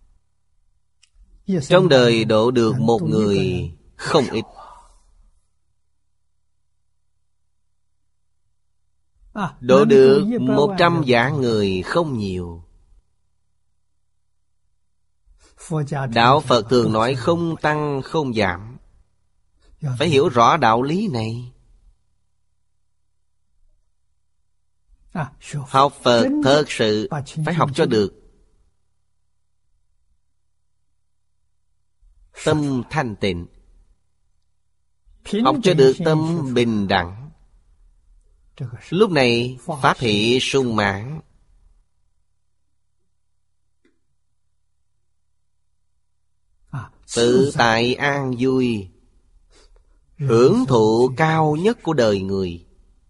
Trong đời độ được một người không ít. độ được 100 vạn người không nhiều. Đạo Phật thường nói không tăng không giảm. Phải hiểu rõ đạo lý này. Học Phật thật sự phải học cho được tâm thanh tịnh, học cho được tâm bình đẳng. Lúc này pháp hỷ sung mãn, tự tại an vui, hưởng thụ cao nhất của đời người.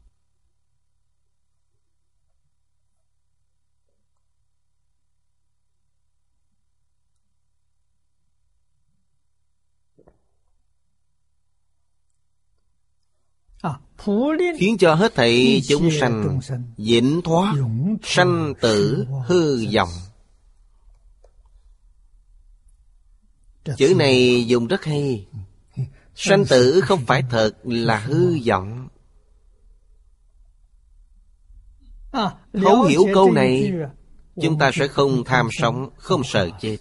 Khiến cho hết thảy chúng sanh vĩnh thoát sanh tử hư vọng. Chữ này dùng rất hay. Sanh tử không phải thật là hư vọng. Thấu hiểu câu này, chúng ta sẽ không tham sống, không sợ chết.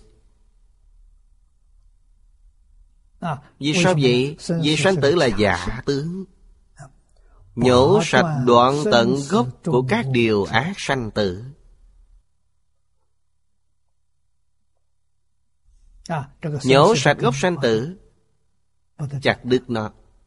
Vì sao vậy? Vì sanh tử là giả tướng, nhổ sạch đoạn tận gốc của các điều ác sanh tử. Nhổ sạch gốc sanh tử, chặt đứt nó.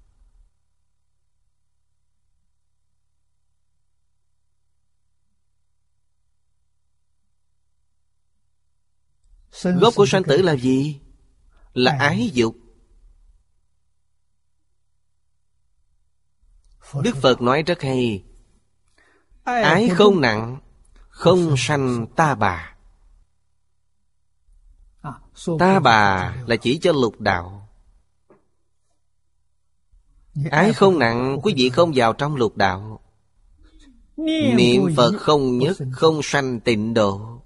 Gốc của sanh tử là gì? Là ái dục. Đức Phật nói rất hay. Ái không nặng, không sanh ta bà. Ta bà là chỉ cho lục đạo. Ái không nặng, quý vị không vào trong lục đạo. Niệm Phật không nhất, không sanh tịnh độ.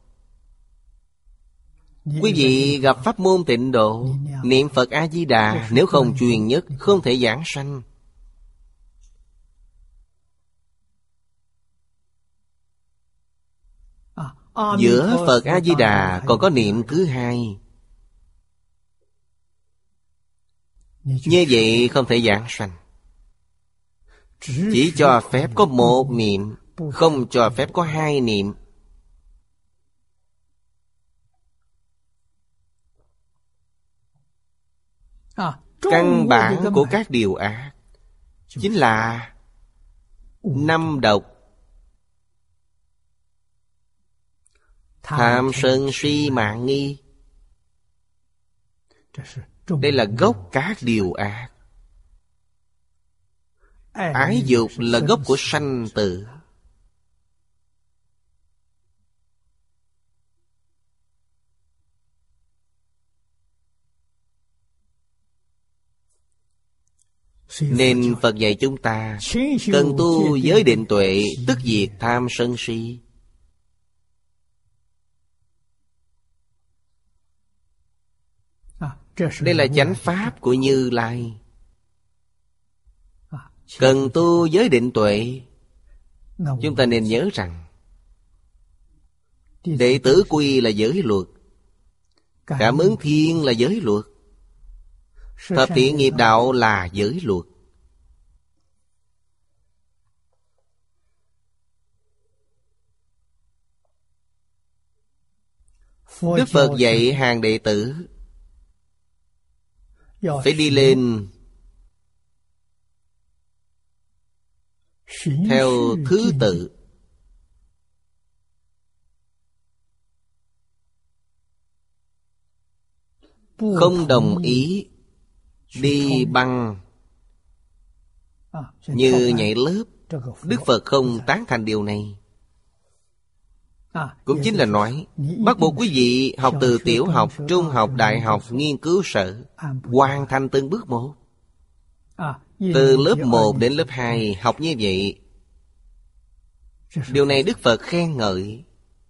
Quý vị gặp pháp môn tịnh độ, niệm Phật A-di-đà, nếu không truyền nhất, không thể giảng sanh. Giữa Phật A-di-đà còn có niệm thứ hai. Như vậy không thể giảng sanh. Chỉ cho phép có một niệm, không cho phép có hai niệm. Căn bản của các điều ác chính là năm độc: tham sân si mạng nghi. Đây là gốc các điều ác. Ái dục là gốc của sanh tử. Nên Phật dạy chúng ta cần tu giới định tuệ, tức diệt tham sân si. Đây là chánh pháp của Như Lai. Cần tu giới định tuệ. Chúng ta nên nhớ rằng đệ tử quy là giới luật, cảm ứng thiên là giới luật, thập thiện nghiệp đạo là giới luật. Đức Phật dạy hàng đệ tử phải đi lên theo thứ tự. Không đồng ý đi băng như nhảy lớp. Đức Phật không tán thành điều này. Cũng chính là nói bắt buộc quý vị học từ tiểu học, trung học, đại học, nghiên cứu sở, hoàn thành từng bước một. Từ lớp 1 đến lớp 2 học như vậy. Điều này Đức Phật khen ngợi.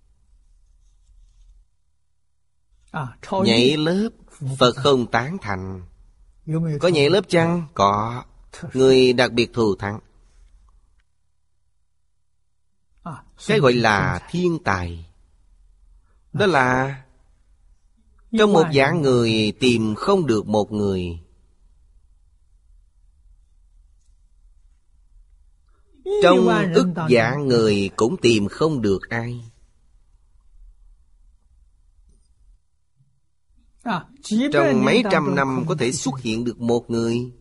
Nhảy lớp Phật không tán thành. Có nhảy lớp chăng? Có. Người đặc biệt thù thắng. Cái gọi là thiên tài, đó là trong 1.000.000 người tìm không được một người. Trong ức vạn người cũng tìm không được ai. Trong mấy trăm năm có thể xuất hiện được một người.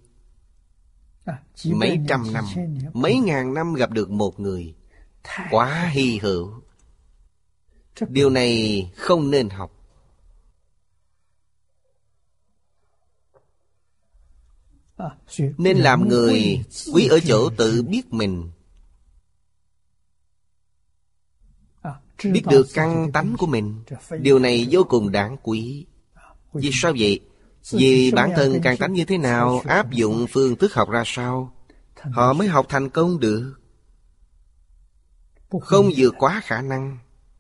Mấy trăm năm, mấy ngàn năm gặp được một người, quá hy hữu. Điều này không nên học. Nên làm người quý ở chỗ tự biết mình, biết được căn tánh của mình. Điều này vô cùng đáng quý. Vì sao vậy? Vì bản thân căn tánh như thế nào, áp dụng phương thức học ra sao, họ mới học thành công được. Không vượt quá khả năng.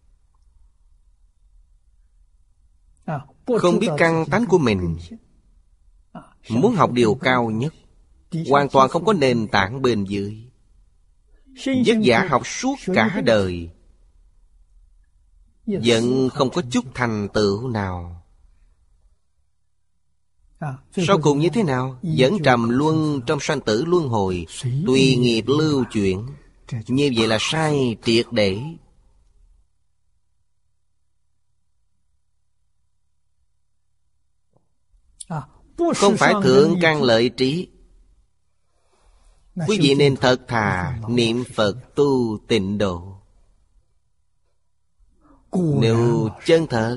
Không biết căn tánh của mình, muốn học điều cao nhất, hoàn toàn không có nền tảng bên dưới, vất vả học suốt cả đời, vẫn không có chút thành tựu nào. Sau cùng như thế nào? Vẫn trầm luân trong sanh tử luân hồi, tùy nghiệp lưu chuyển. Như vậy là sai triệt để. Không phải thượng căn lợi trí. Quý vị nên thật thà niệm Phật tu tịnh độ. Nếu chân thật,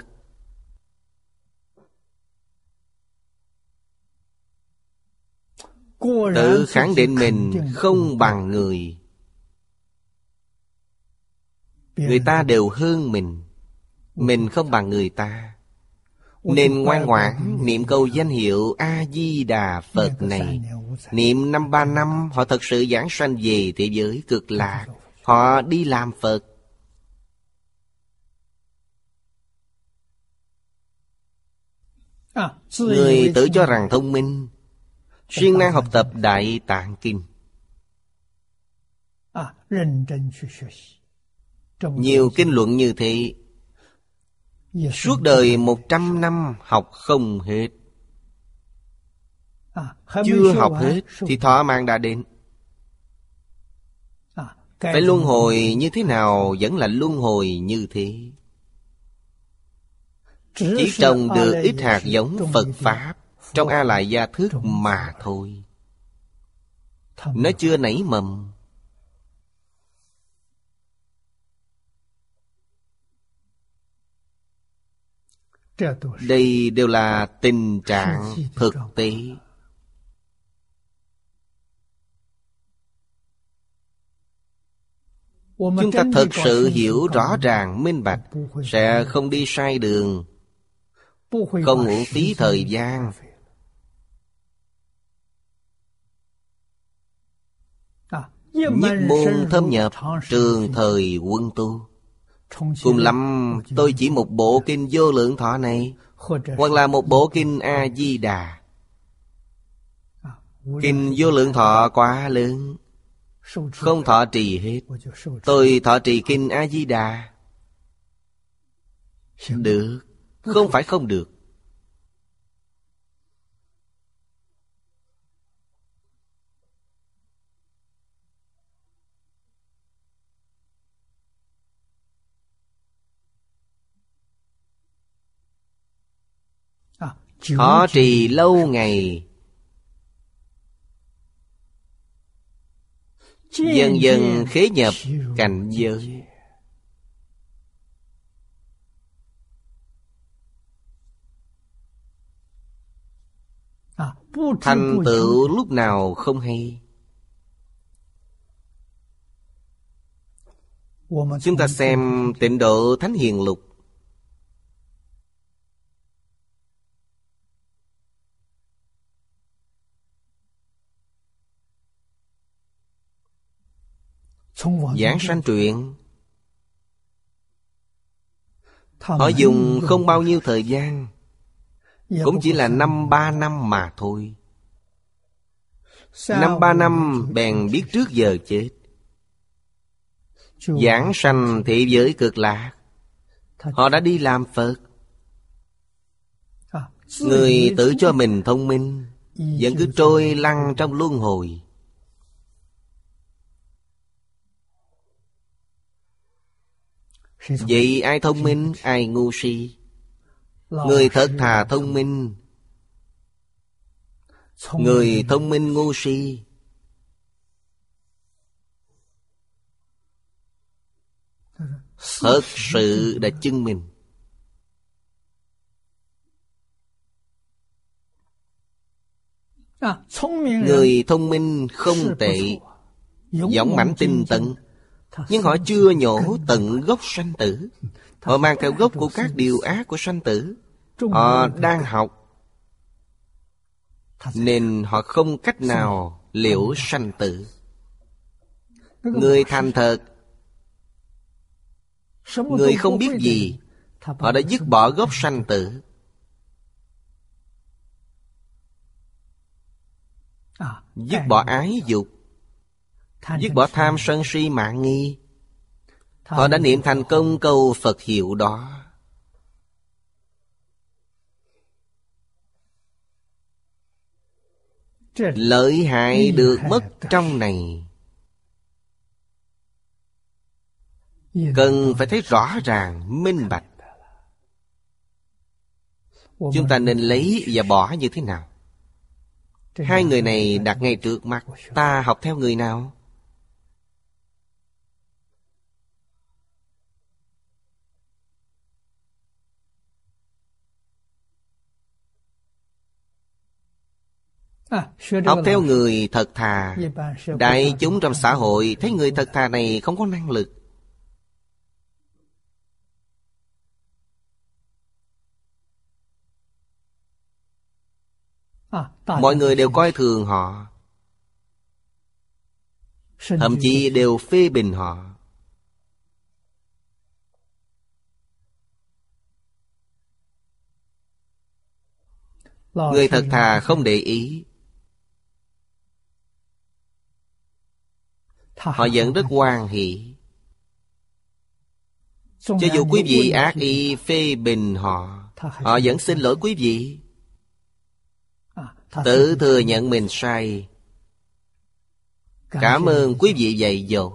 tự khẳng định mình không bằng người. Người ta đều hơn mình không bằng người ta. Nên ngoan ngoãn niệm câu danh hiệu A-di-đà Phật này. Niệm 5-3 năm, họ thật sự giảng sanh về thế giới cực lạc. Họ đi làm Phật. Người tự cho rằng thông minh, siêng năng học tập Đại Tạng Kinh. Nhiều kinh luận như thế, suốt đời 100 năm học không hết. Chưa học hết thì thọ mạng đã đến. Phải luân hồi như thế nào vẫn là luân hồi như thế. Chỉ trồng được ít hạt giống Phật Pháp trong A Lại Gia Thức mà thôi. Nó chưa nảy mầm. Đây đều là tình trạng thực tế. Chúng ta thật sự hiểu rõ ràng minh bạch, sẽ không đi sai đường, không uổng phí thời gian. Nhất môn thâm nhập, trường thời quân tu. Cùng lắm tôi chỉ một bộ kinh Vô Lượng Thọ này, hoặc là một bộ kinh A-di-đà. Kinh Vô Lượng Thọ quá lớn, không thọ trì hết. Tôi thọ trì kinh A-di-đà. Được, không phải không được. Thọ trì lâu ngày, dần dần khế nhập cảnh giới. Thành tựu lúc nào không hay. Chúng ta xem Tịnh Độ Thánh Hiền Lục. Giảng sanh truyện, họ dùng không bao nhiêu thời gian, cũng chỉ là 5-3 năm mà thôi. 5-3 năm bèn biết trước giờ chết. giảng sanh thế giới cực lạc. Họ đã đi làm Phật. Người tự cho mình thông minh, vẫn cứ trôi lăn trong luân hồi. Vậy ai thông minh, ai ngu si? Người thật thà thông minh, người thông minh ngu si. Thật sự đã chứng minh. Người thông minh không tệ, dũng mãnh tinh tấn, nhưng họ chưa nhổ tận gốc sanh tử. Họ mang theo gốc của các điều ác của sanh tử. Họ đang học, nên họ không cách nào liễu sanh tử. Người thành thật, người không biết gì, họ đã dứt bỏ gốc sanh tử. Dứt bỏ ái dục, dứt bỏ tham sân si mạn nghi. Họ đã niệm thành công câu Phật hiệu đó. Lợi hại được mất trong này, cần phải thấy rõ ràng, minh bạch. Chúng ta nên lấy và bỏ như thế nào? Hai người này đặt ngay trước mặt, ta học theo người nào? Học theo người thật thà. Đại chúng trong xã hội thấy người thật thà này không có năng lực, mọi người đều coi thường họ, thậm chí đều phê bình họ. Người thật thà không để ý, họ vẫn rất hoan hỷ. Cho dù quý vị ác ý phê bình họ, họ vẫn xin lỗi quý vị, tự thừa nhận mình sai. Cảm ơn quý vị dạy dỗ.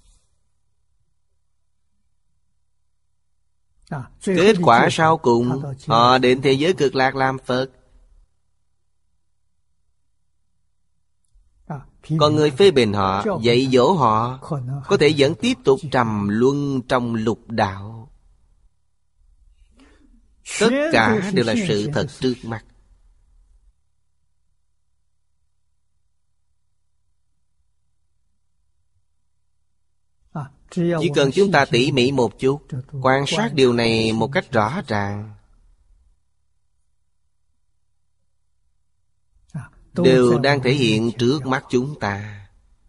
Kết quả sau cùng, họ đến thế giới cực lạc làm Phật. Còn người phê bình họ, dạy dỗ họ, có thể vẫn tiếp tục trầm luân trong lục đạo. Tất cả đều là sự thật trước mắt. Chỉ cần chúng ta tỉ mỉ một chút, quan sát điều này một cách rõ ràng, đều đang thể hiện trước mắt chúng ta.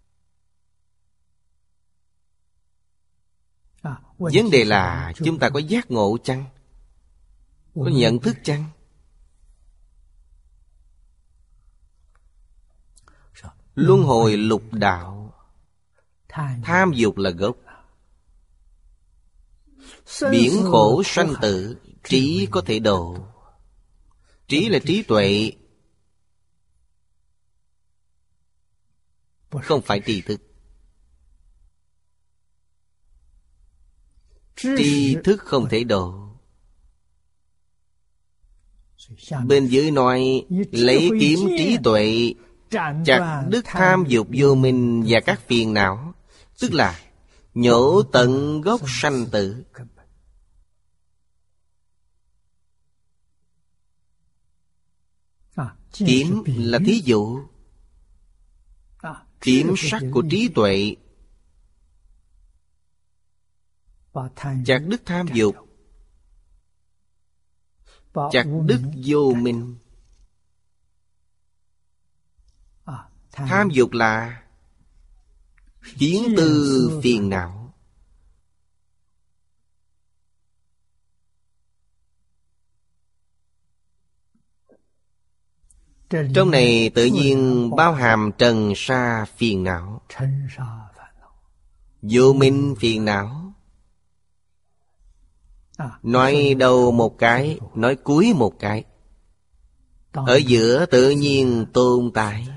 Vấn đề là chúng ta có giác ngộ chăng? Có nhận thức chăng? Luân hồi lục đạo, tham dục là gốc. Biển khổ sanh tử, trí có thể độ. Trí là trí tuệ, không phải tri thức. Tri thức không thể độ. Bên dưới nói lấy kiếm trí tuệ chặt đứt tham dục vô minh và các phiền não, tức là nhổ tận gốc sanh tử. Kiếm là thí dụ. Kiếm sắc của trí tuệ chặt đứt tham dục, chặt đứt vô minh. Tham dục là kiến tư phiền não. Trong này tự nhiên bao hàm trần sa phiền não. Vô minh phiền não. Nói đầu một cái, nói cuối một cái. Ở giữa tự nhiên tồn tại.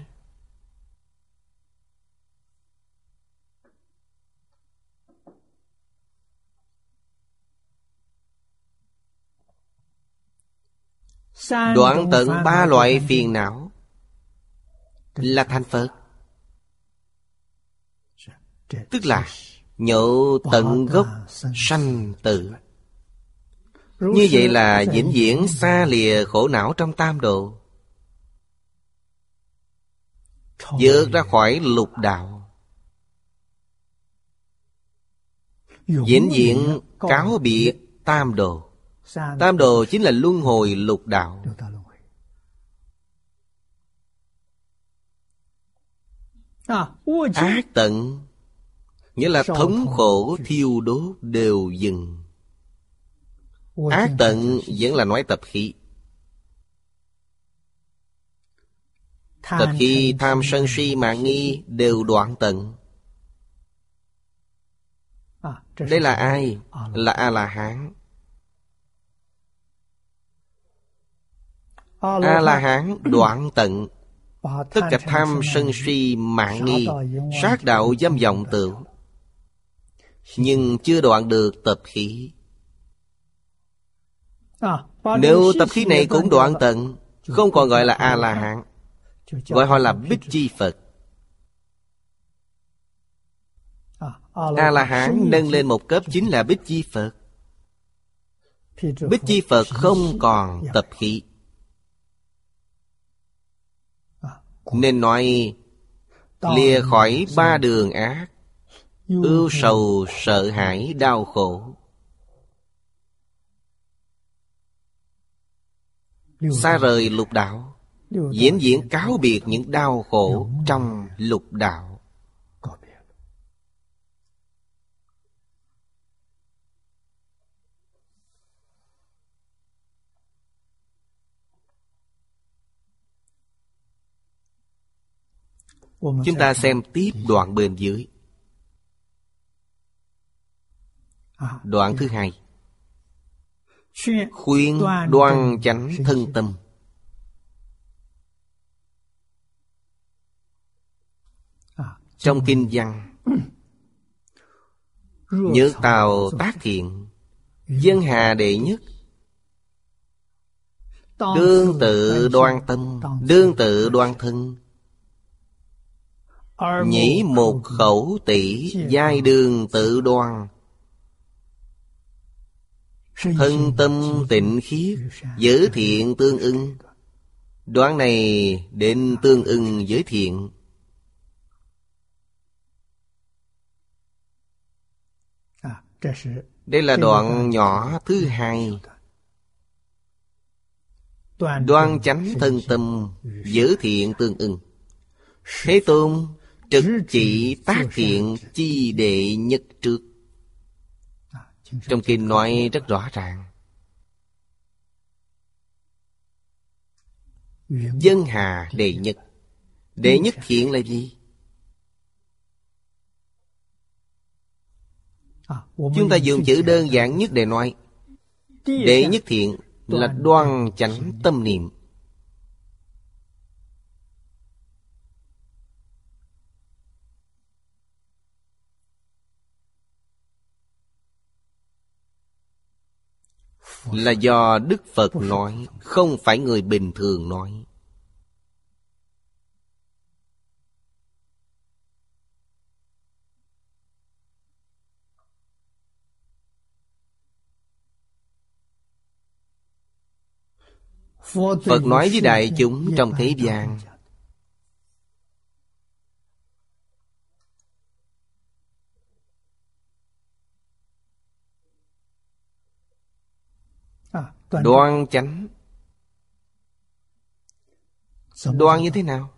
Đoạn tận 3 loại phiền não là thành Phật. Tức là nhổ tận gốc sanh tử. Như vậy là vĩnh viễn xa lìa khổ não trong tam độ, vượt ra khỏi lục đạo, vĩnh viễn cáo biệt tam độ. Tam độ chính là luân hồi lục đạo. Ác tận nghĩa là thống khổ thiêu đốt đều dừng. Ác tận vẫn là nói tập khí. Tập khí tham sân si mạng nghi đều đoạn tận. Đây là ai? Là A-la-hán. A-la-hán đoạn tận tất cả tham sân si mạng nghi, sát đạo dâm vọng tửu, nhưng chưa đoạn được tập khí. Nếu tập khí này cũng đoạn tận, không còn gọi là A-la-hán, gọi họ là Bích Chi Phật. A-la-hán nâng lên một cấp chính là Bích Chi Phật. Bích Chi Phật không còn tập khí, nên nói lìa khỏi 3 đường ác, ưu sầu sợ hãi đau khổ, xa rời lục đạo, vĩnh viễn cáo biệt những đau khổ trong lục đạo. Chúng ta xem tiếp đoạn bên dưới. Đoạn thứ 2. Khuyên đoan chánh thân tâm. Trong kinh văn, Nhược Tào tác thiện, dân hà đệ nhất, đương tự đoan tâm, đương tự đoan thân, nhĩ một khẩu tỷ, giai đường tự đoan, thân tâm tịnh khiết, giữ thiện tương ưng. Đoạn này đến tương ưng với thiện. Đây là đoạn nhỏ thứ 2. Đoan chánh thân tâm, giữ thiện tương ưng. Thế Tôn trực chỉ tác thiện chi đệ nhất trước. Trong kinh nói rất rõ ràng. Dân hà đệ nhất. Đệ nhất thiện là gì? Chúng ta dùng chữ đơn giản nhất để nói. Đệ nhất thiện là đoan chánh tâm niệm. Là do Đức Phật nói, không phải người bình thường nói. Phật nói với đại chúng trong thế gian. Đoan chánh. Đoan như thế nào?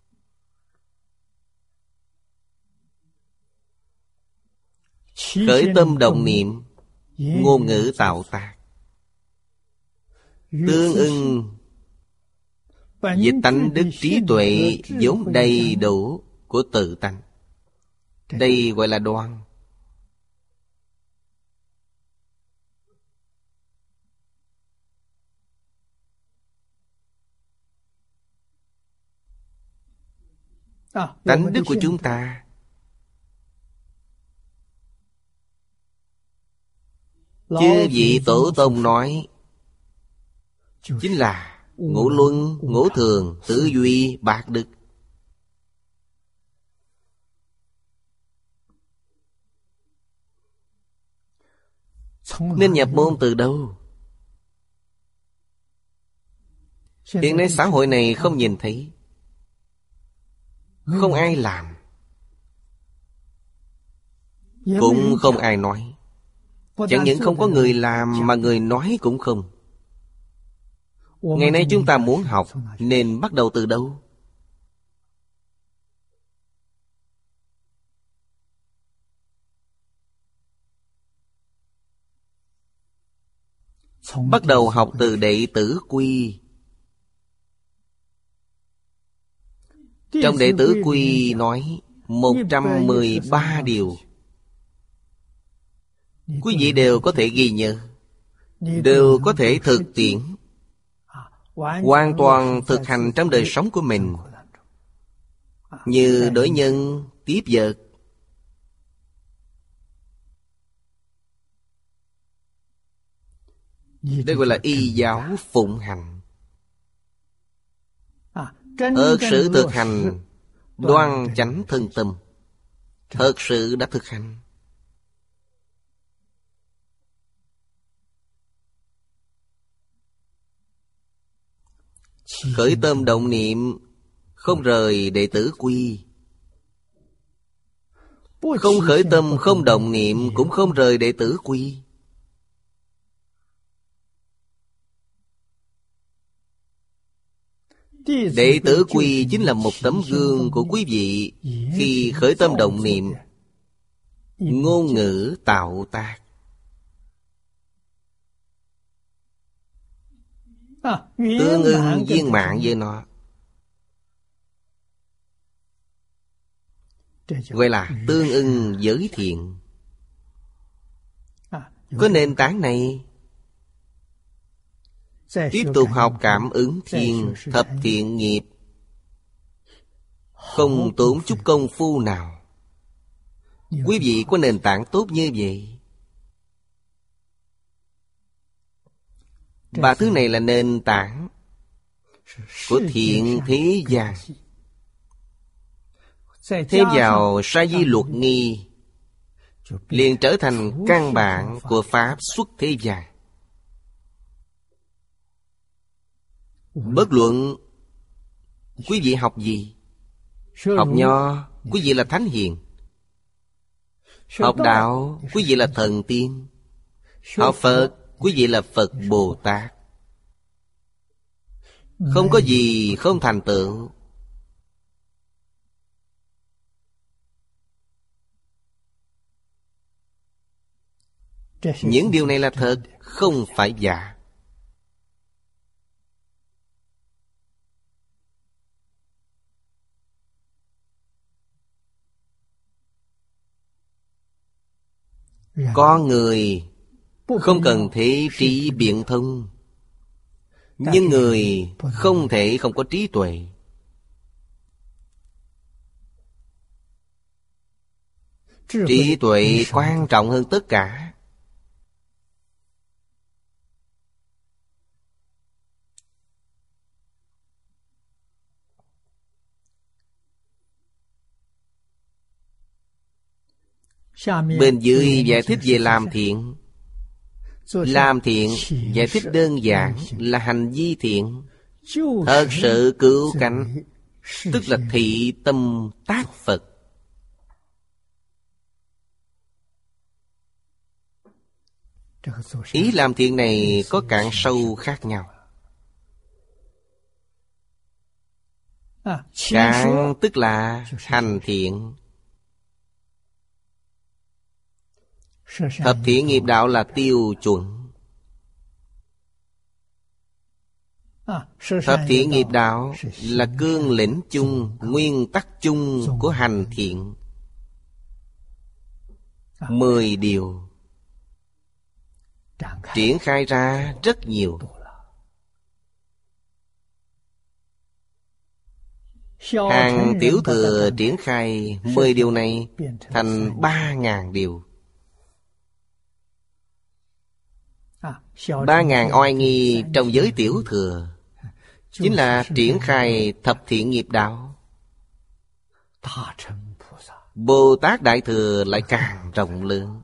Khởi tâm động niệm, ngôn ngữ tạo tác, tương ưng với tánh đức trí tuệ vốn đầy đủ của tự tánh. Đây gọi là đoan. Tánh đức của chúng ta chư vị tổ tông nói chính là ngũ luân, ngũ thường, tứ duy, bát đức. Nên nhập môn từ đâu? Hiện nay xã hội này không nhìn thấy, không ai làm, cũng không ai nói. Chẳng những không có người làm mà người nói cũng không. Ngày nay chúng ta muốn học nên bắt đầu từ đâu? Bắt đầu học từ Đệ Tử Quy. Trong Đệ Tử Quy nói 113 điều. Quý vị đều có thể ghi nhớ, đều có thể thực tiễn, hoàn toàn thực hành trong đời sống của mình. Như đối nhân, tiếp vật. Đây gọi là y giáo phụng hành. Thật sự thực hành, đoan chánh thân tâm, thật sự đã thực hành. Khởi tâm động niệm không rời Đệ Tử Quy. Không khởi tâm không động niệm cũng không rời Đệ Tử Quy. Đệ Tử Quy chính là một tấm gương của quý vị khi khởi tâm động niệm, ngôn ngữ tạo tác. Tương ưng viên mãn với nó, gọi là tương ưng giới thiện. Có nền tảng này, tiếp tục học cảm ứng thiên, thập thiện nghiệp, không tốn chút công phu nào. Quý vị có nền tảng tốt như vậy. Ba thứ này là nền tảng của thiện thế gian. Thêm vào sa di luật nghi, liền trở thành căn bản của pháp xuất thế gian. Bất luận quý vị học gì, học nho, quý vị là thánh hiền. Học đạo, quý vị là thần tiên. Học Phật, quý vị là Phật Bồ Tát. Không có gì không thành tựu. Những điều này là thật, không phải giả. Con người không cần thế trí biện thông, nhưng người không thể không có trí tuệ. Trí tuệ quan trọng hơn tất cả. Bên dưới giải thích về làm thiện. Làm thiện giải thích đơn giản là hành vi thiện. Thật sự cứu cánh, tức là thị tâm tác Phật. Ý làm thiện này có cạn sâu khác nhau. Cạn tức là hành thiện. Thập thiện nghiệp đạo là tiêu chuẩn. Thập thiện nghiệp đạo là cương lĩnh chung, nguyên tắc chung của hành thiện. 10 điều triển khai ra rất nhiều. Hàng tiểu thừa triển khai 10 điều này thành 3.000 điều. 3.000 oai nghi trong giới tiểu thừa chính là triển khai thập thiện nghiệp đạo. Bồ Tát Đại Thừa lại càng rộng lớn.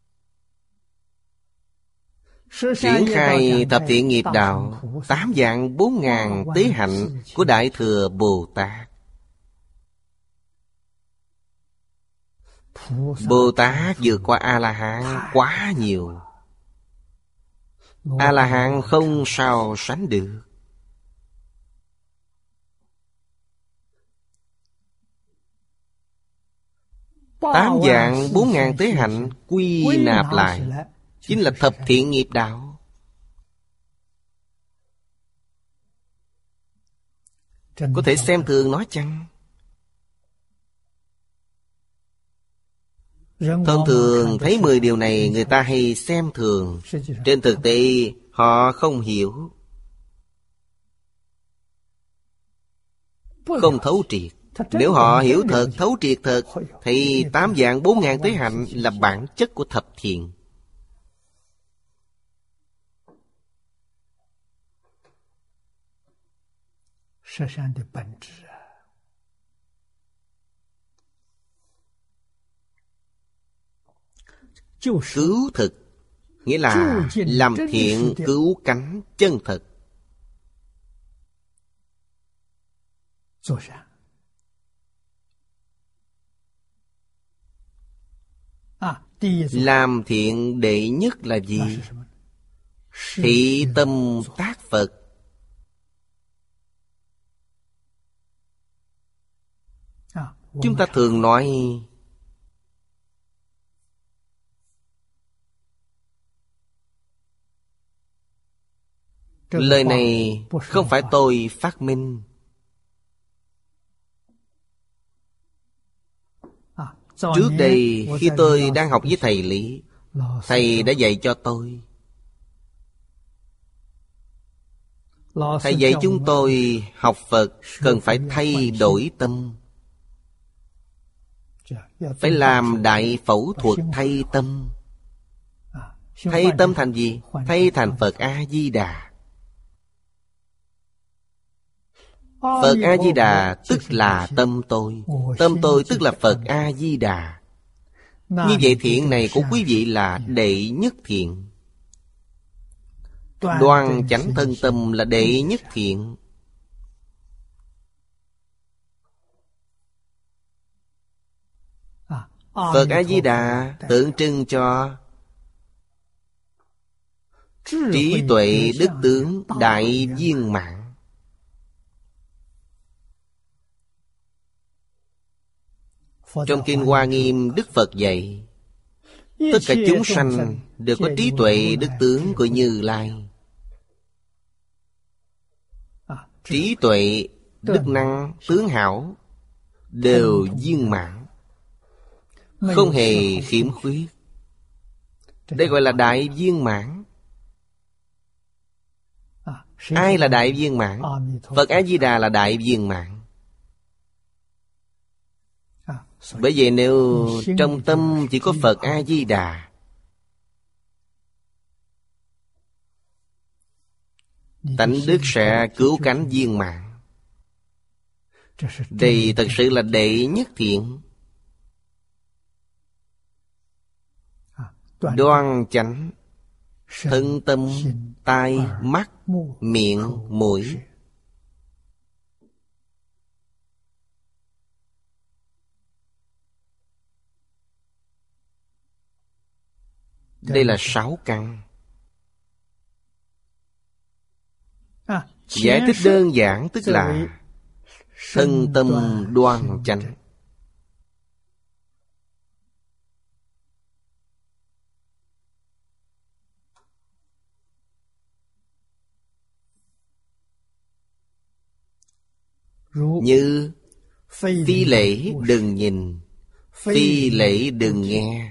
Triển khai thập thiện nghiệp đạo, 8 vạn 4.000 tế hạnh của Đại Thừa Bồ Tát. Bồ Tát vượt qua A-la-hán quá nhiều. A-la-hán không sao sánh được. Tám vạn 4.000 tế hạnh quy nạp lại chính là thập thiện nghiệp đạo. Có thể xem thường nó chăng? Thông thường thấy 10 điều này người ta hay xem thường. Trên thực tế họ không hiểu, không thấu triệt. Nếu họ hiểu thật, thấu triệt thật, thì 8 vạn 4.000 tế hạnh là bản chất của thập thiện. Cứu thực nghĩa là làm thiện cứu cánh chân thật. Làm thiện đệ nhất là gì? Thị tâm tác Phật. Chúng ta thường nói lời này không phải tôi phát minh. Trước đây khi tôi đang học với thầy Lý, thầy đã dạy cho tôi. Thầy dạy chúng tôi học Phật cần phải thay đổi tâm. Phải làm đại phẫu thuật thay tâm. Thay tâm thành gì? Thay thành Phật A-di-đà. Phật A-di-đà tức là tâm tôi. Tâm tôi tức là Phật A-di-đà. Như vậy thiện này của quý vị là đệ nhất thiện. Đoan chánh thân tâm là đệ nhất thiện. Phật A-di-đà tượng trưng cho trí tuệ đức tướng đại viên mãn. Trong Kinh Hoa Nghiêm, Đức Phật dạy tất cả chúng sanh đều có trí tuệ đức tướng của Như Lai. Trí tuệ, đức năng, tướng hảo đều viên mãn, không hề khiếm khuyết. Đây gọi là đại viên mãn. Ai là đại viên mãn? Phật A-di-đà là đại viên mãn. Bởi vậy nếu trong tâm chỉ có Phật A-di-đà, tánh đức sẽ cứu cánh viên mãn. Đây thật sự là đệ nhất thiện. Đoan chánh thân tâm tai mắt miệng mũi. Đây là 6 căn. Giải thích đơn giản tức là thân tâm đoan chánh. Như phi lễ đừng nhìn, phi lễ đừng nghe,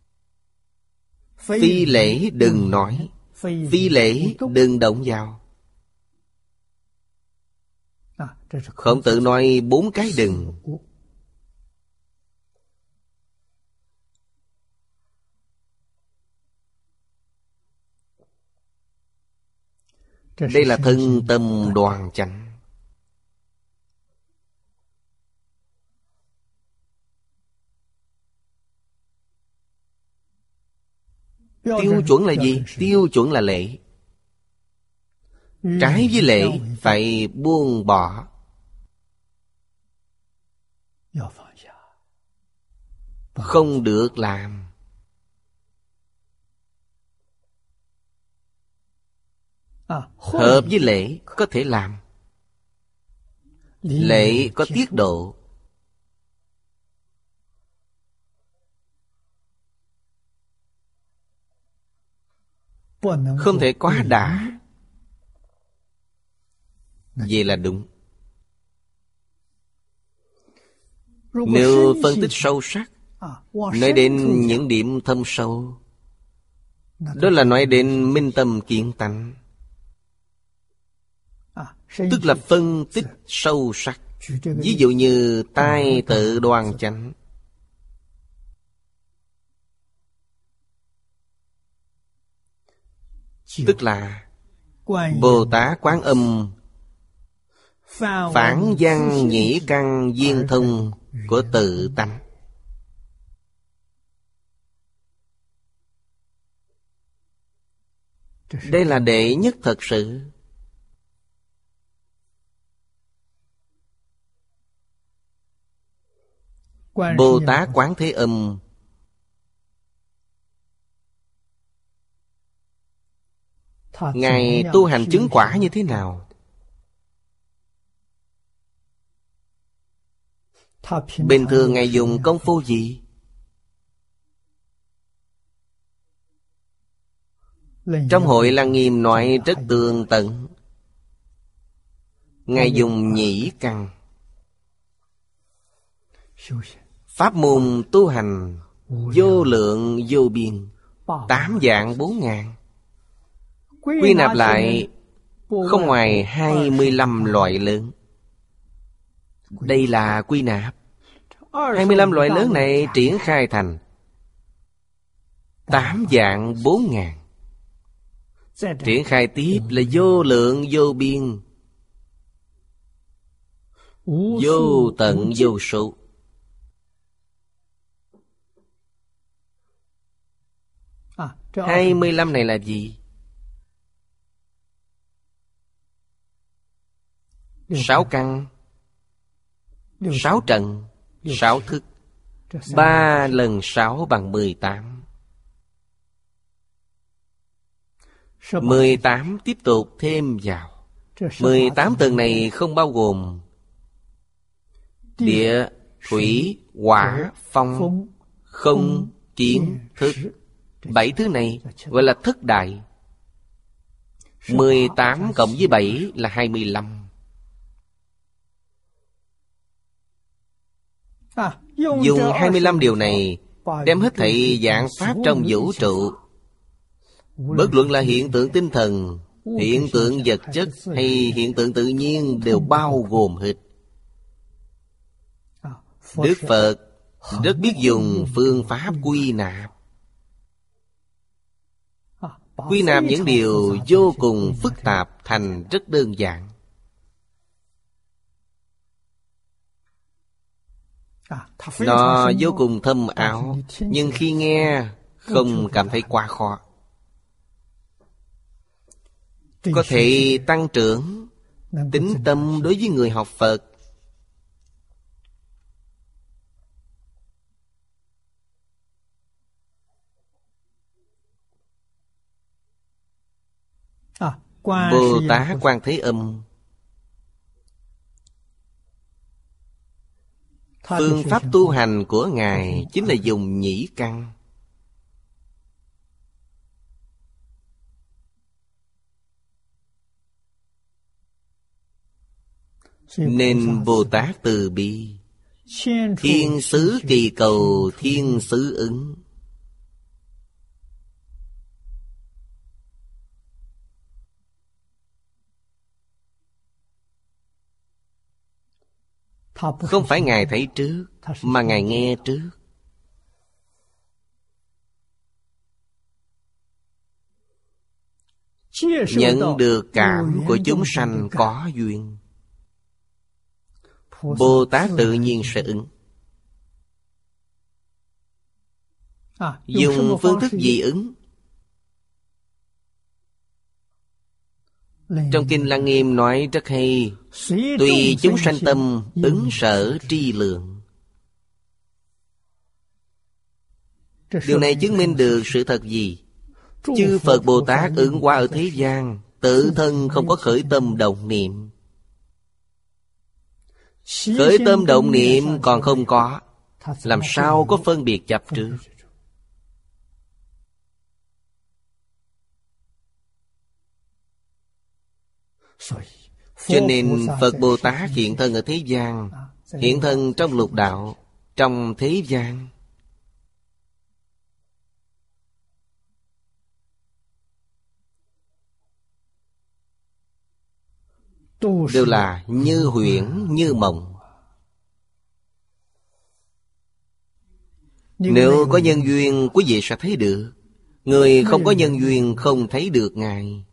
phi lễ đừng nói, phi lễ đừng động vào. Khổng Tử nói 4 cái đừng. Đây là thân tâm đoan chánh. Tiêu chuẩn là gì? Tiêu chuẩn là lễ. Trái với lễ phải buông bỏ. Không được làm. Hợp với lễ có thể làm. Lễ có tiết độ. Không thể quá đà. Vậy là đúng. Nếu phân tích sâu sắc, nói đến những điểm thâm sâu, đó là nói đến minh tâm kiến tánh. Tức là phân tích sâu sắc. Ví dụ như tai tự đoan chánh. Tức là Bồ Tát Quán Âm phản văn nhĩ căn viên thông của tự tánh. Đây là đệ nhất thật sự. Bồ Tát Quán Thế Âm Ngài tu hành chứng quả như thế nào? Bình thường Ngài dùng công phu gì? Trong Hội Lăng Nghiêm nói rất tường tận. Ngài dùng nhĩ căn. Pháp môn tu hành vô lượng vô biên, 8 vạn 4 ngàn. Quy nạp lại không ngoài 25 loại lớn. Đây là quy nạp. 25 loại lớn này triển khai thành 8 vạn 4 ngàn. Triển khai tiếp là vô lượng vô biên, vô tận vô số. À, 25 này là gì? 6 căn, 6 trần, 6 thức. 3 lần 6 bằng 18. 18 tiếp tục thêm vào. 18 tầng này không bao gồm địa, thủy, hỏa, phong, không, kiến, thức. 7 thứ này gọi là thất đại. 18 cộng với 7 là 25. Dùng 25 điều này đem hết thảy vạn pháp trong vũ trụ, bất luận là hiện tượng tinh thần, hiện tượng vật chất hay hiện tượng tự nhiên đều bao gồm hết. Đức Phật rất biết dùng phương pháp quy nạp. Quy nạp những điều vô cùng phức tạp thành rất đơn giản. Nó vô cùng thâm ảo, nhưng khi nghe không cảm thấy quá khó. Có thể tăng trưởng tín tâm đối với người học Phật. Bồ Tát Quan Thế Âm, phương pháp tu hành của Ngài chính là dùng nhĩ căn. Nên Bồ Tát từ bi, thiên xứ kỳ cầu thiên xứ ứng. Không phải Ngài thấy trước, mà Ngài nghe trước. Nhận được cảm của chúng sanh có duyên, Bồ Tát tự nhiên sẽ ứng. Dùng phương thức gì ứng? Trong Kinh Lăng Nghiêm nói rất hay: tùy chúng sanh tâm, ứng sở tri lượng. Điều này chứng minh được sự thật gì? Chư Phật Bồ Tát ứng hóa ở thế gian, tự thân không có khởi tâm động niệm. Khởi tâm động niệm còn không có, làm sao có phân biệt chấp trước? Cho nên Phật Bồ Tát hiện thân ở thế gian, hiện thân trong lục đạo, trong thế gian, đều là như huyễn như mộng. Nếu có nhân duyên, quý vị sẽ thấy được. Người không có nhân duyên không thấy được Ngài.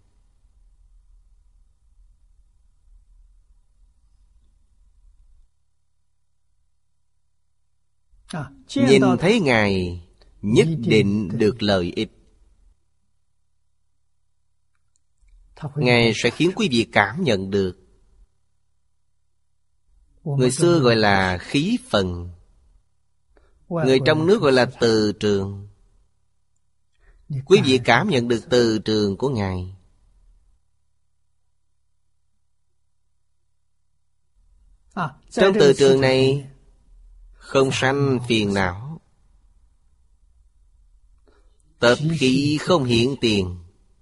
Nhìn thấy Ngài nhất định được lợi ích. Ngài sẽ khiến quý vị cảm nhận được. Người xưa gọi là khí phần, người trong nước gọi là từ trường. Quý vị cảm nhận được từ trường của Ngài. Trong từ trường này không sanh phiền não, tập khí không hiện tiền.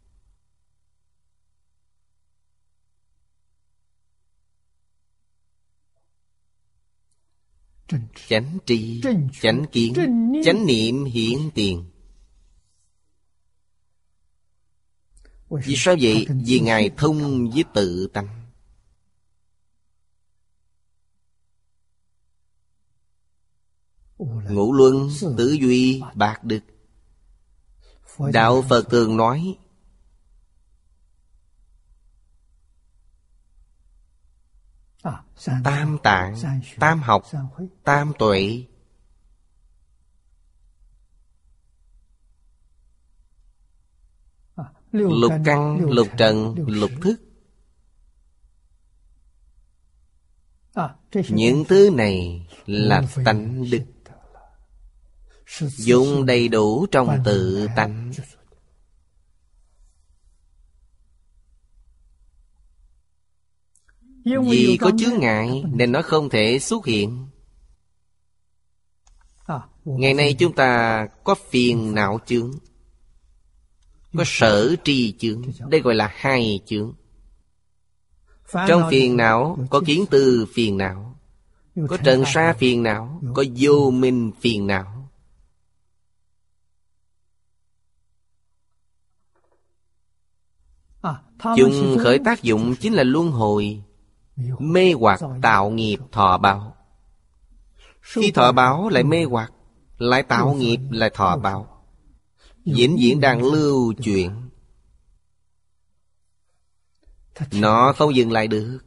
Chánh tri, chánh kiến, chánh niệm hiển tiền. Vì sao vậy? Vì Ngài thông với tự tánh. Ngũ luân, tứ duy, bát đức. Đạo Phật thường nói tam tạng, tam học, tam tuệ. Lục căn, lục trần, lục thức. Những thứ này là tánh đức, dụng đầy đủ trong tự tánh. Vì có chướng ngại nên nó không thể xuất hiện. Ngày nay chúng ta có phiền não chướng, có sở tri chướng. Đây gọi là hai chướng. Trong phiền não có kiến tư phiền não, có trần sa phiền não, có vô minh phiền não. Chúng khởi tác dụng chính là luân hồi, mê hoặc tạo nghiệp thọ báo. Khi thọ báo lại mê hoặc, lại tạo nghiệp lại thọ báo, vĩnh viễn đang lưu chuyển. Nó không dừng lại được.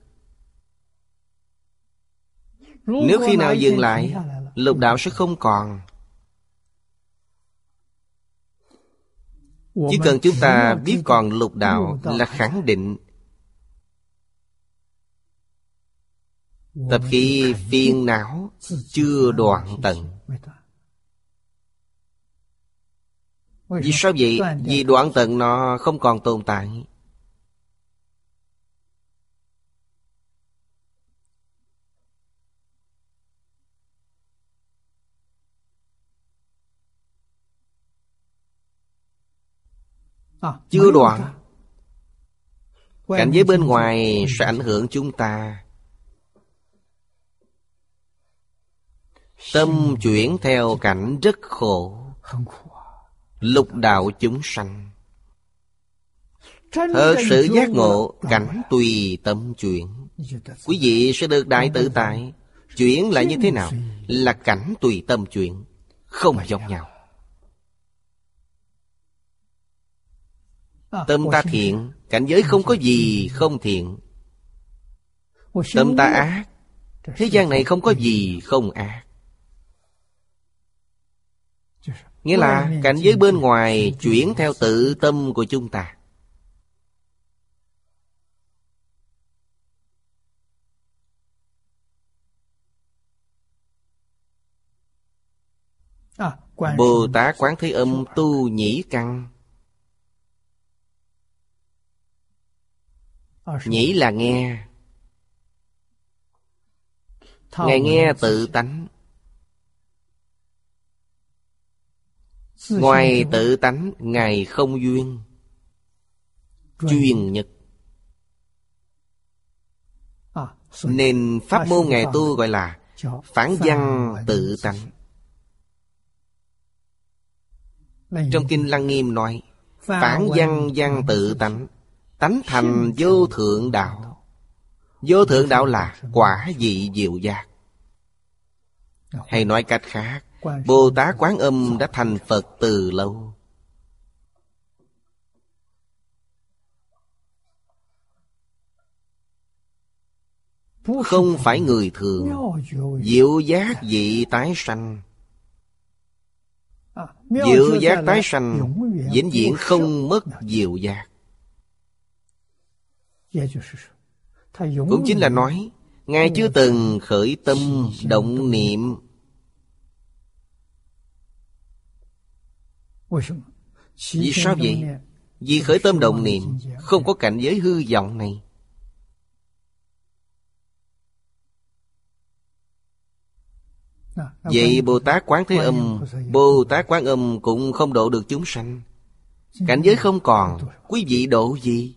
Nếu khi nào dừng lại, lục đạo sẽ không còn. Chỉ cần chúng ta biết còn lục đạo là khẳng định tập khí phiền não chưa đoạn tận. Vì sao vậy? Vì đoạn tận nó không còn tồn tại. Chưa đoạn, cảnh giới bên ngoài sẽ ảnh hưởng chúng ta. Tâm chuyển theo cảnh rất khổ. Lục đạo chúng sanh thật sự giác ngộ, cảnh tùy tâm chuyển, quý vị sẽ được đại tự tại. Chuyển là như thế nào? Là cảnh tùy tâm chuyển, không giống nhau. Tâm ta thiện, cảnh giới không có gì không thiện. Tâm ta ác, thế gian này không có gì không ác. Nghĩa là cảnh giới bên ngoài chuyển theo tự tâm của chúng ta. Bồ Tát Quán Thế Âm tu nhĩ căn. Nhĩ là nghe. Ngài nghe tự tánh. Ngoài tự tánh, Ngài không duyên, chuyên nhất. Nên pháp môn Ngài tu gọi là phản văn tự tánh. Trong Kinh Lăng Nghiêm nói, phản văn văn tự tánh, tánh thành vô thượng đạo. Vô thượng đạo là quả vị diệu giác. Hay nói cách khác, Bồ Tát Quán Âm đã thành Phật từ lâu. Không phải người thường. Diệu giác vị tái sanh. Diệu giác tái sanh, vĩnh viễn không mất diệu giác. Cũng chính là nói, Ngài chưa từng khởi tâm động niệm. Vì sao vậy? Vì khởi tâm động niệm không có cảnh giới hư vọng này. Vậy Bồ Tát Quán Thế Âm, Bồ Tát Quán Âm cũng không độ được chúng sanh. Cảnh giới không còn, quý vị độ gì?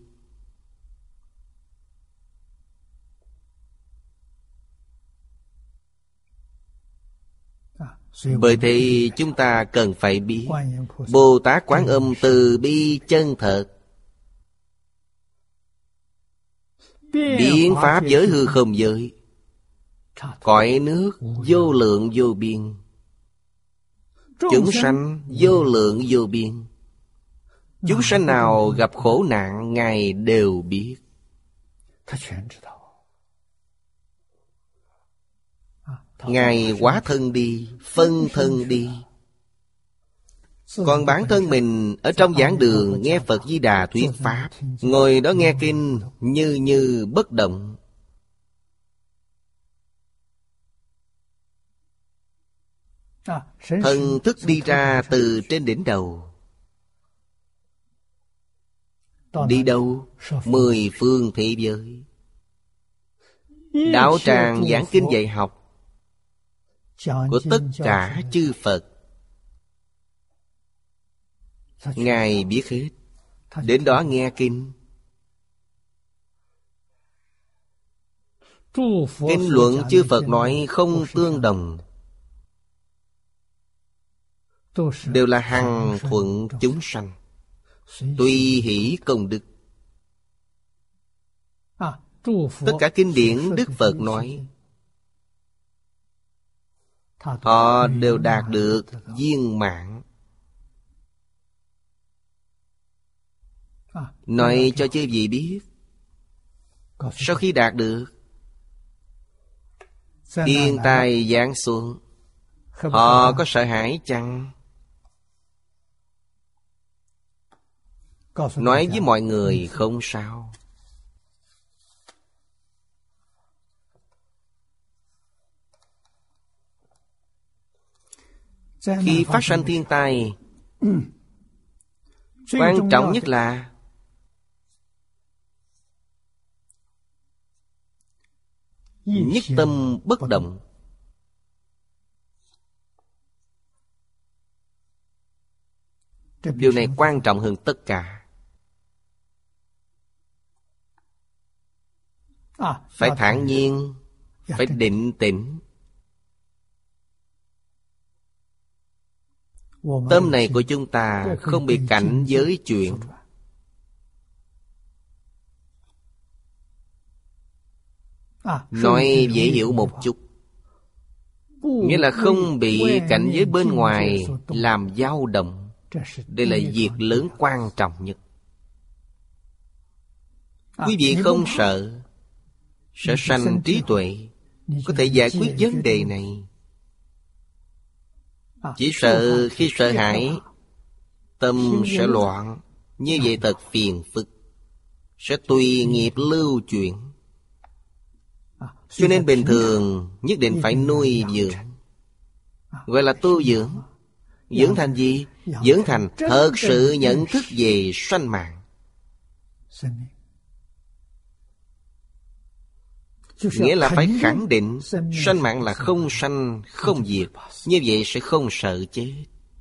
Bởi thế chúng ta cần phải biết Bồ Tát Quán Âm từ bi chân thật, biến pháp giới hư không giới, cõi nước vô lượng vô biên, chúng sanh vô lượng vô biên. Chúng sanh nào gặp khổ nạn, Ngài đều biết. Ngài hóa thân đi, phân thân đi. Còn bản thân mình ở trong giảng đường nghe Phật Di Đà thuyết pháp, ngồi đó nghe kinh như bất động. Thần thức đi ra từ trên đỉnh đầu. Đi đâu? 10 phương thế giới. Đạo tràng giảng kinh dạy học của tất cả chư Phật, Ngài biết hết. Đến đó nghe kinh. Kinh luận chư Phật nói không tương đồng, đều là hằng thuận chúng sanh, tùy hỷ công đức. Tất cả kinh điển Đức Phật nói, họ đều đạt được viên mãn. Nói cho chư vị biết, sau khi đạt được, thiên tai giáng xuống, họ có sợ hãi chăng? Nói với mọi người không sao. Khi phát sanh thiên tai, quan trọng nhất là nhất tâm bất động. Điều này quan trọng hơn tất cả. Phải thản nhiên, phải định tĩnh. Tâm này của chúng ta không bị cảnh giới chuyển. Nói dễ hiểu một chút. Nghĩa là không bị cảnh giới bên ngoài làm dao động. Đây là việc lớn quan trọng nhất. Quý vị không sợ, sẽ sanh trí tuệ, có thể giải quyết vấn đề này. Chỉ sợ khi sợ hãi, tâm sẽ loạn. Như vậy thật phiền phức, sẽ tùy nghiệp lưu chuyển. Cho nên bình thường nhất định phải nuôi dưỡng, gọi là tu dưỡng. Dưỡng thành gì? Dưỡng thành thật sự nhận thức về sanh mạng. Nghĩa là phải khẳng định sanh mạng là không sanh, không diệt. Như vậy sẽ không sợ chết.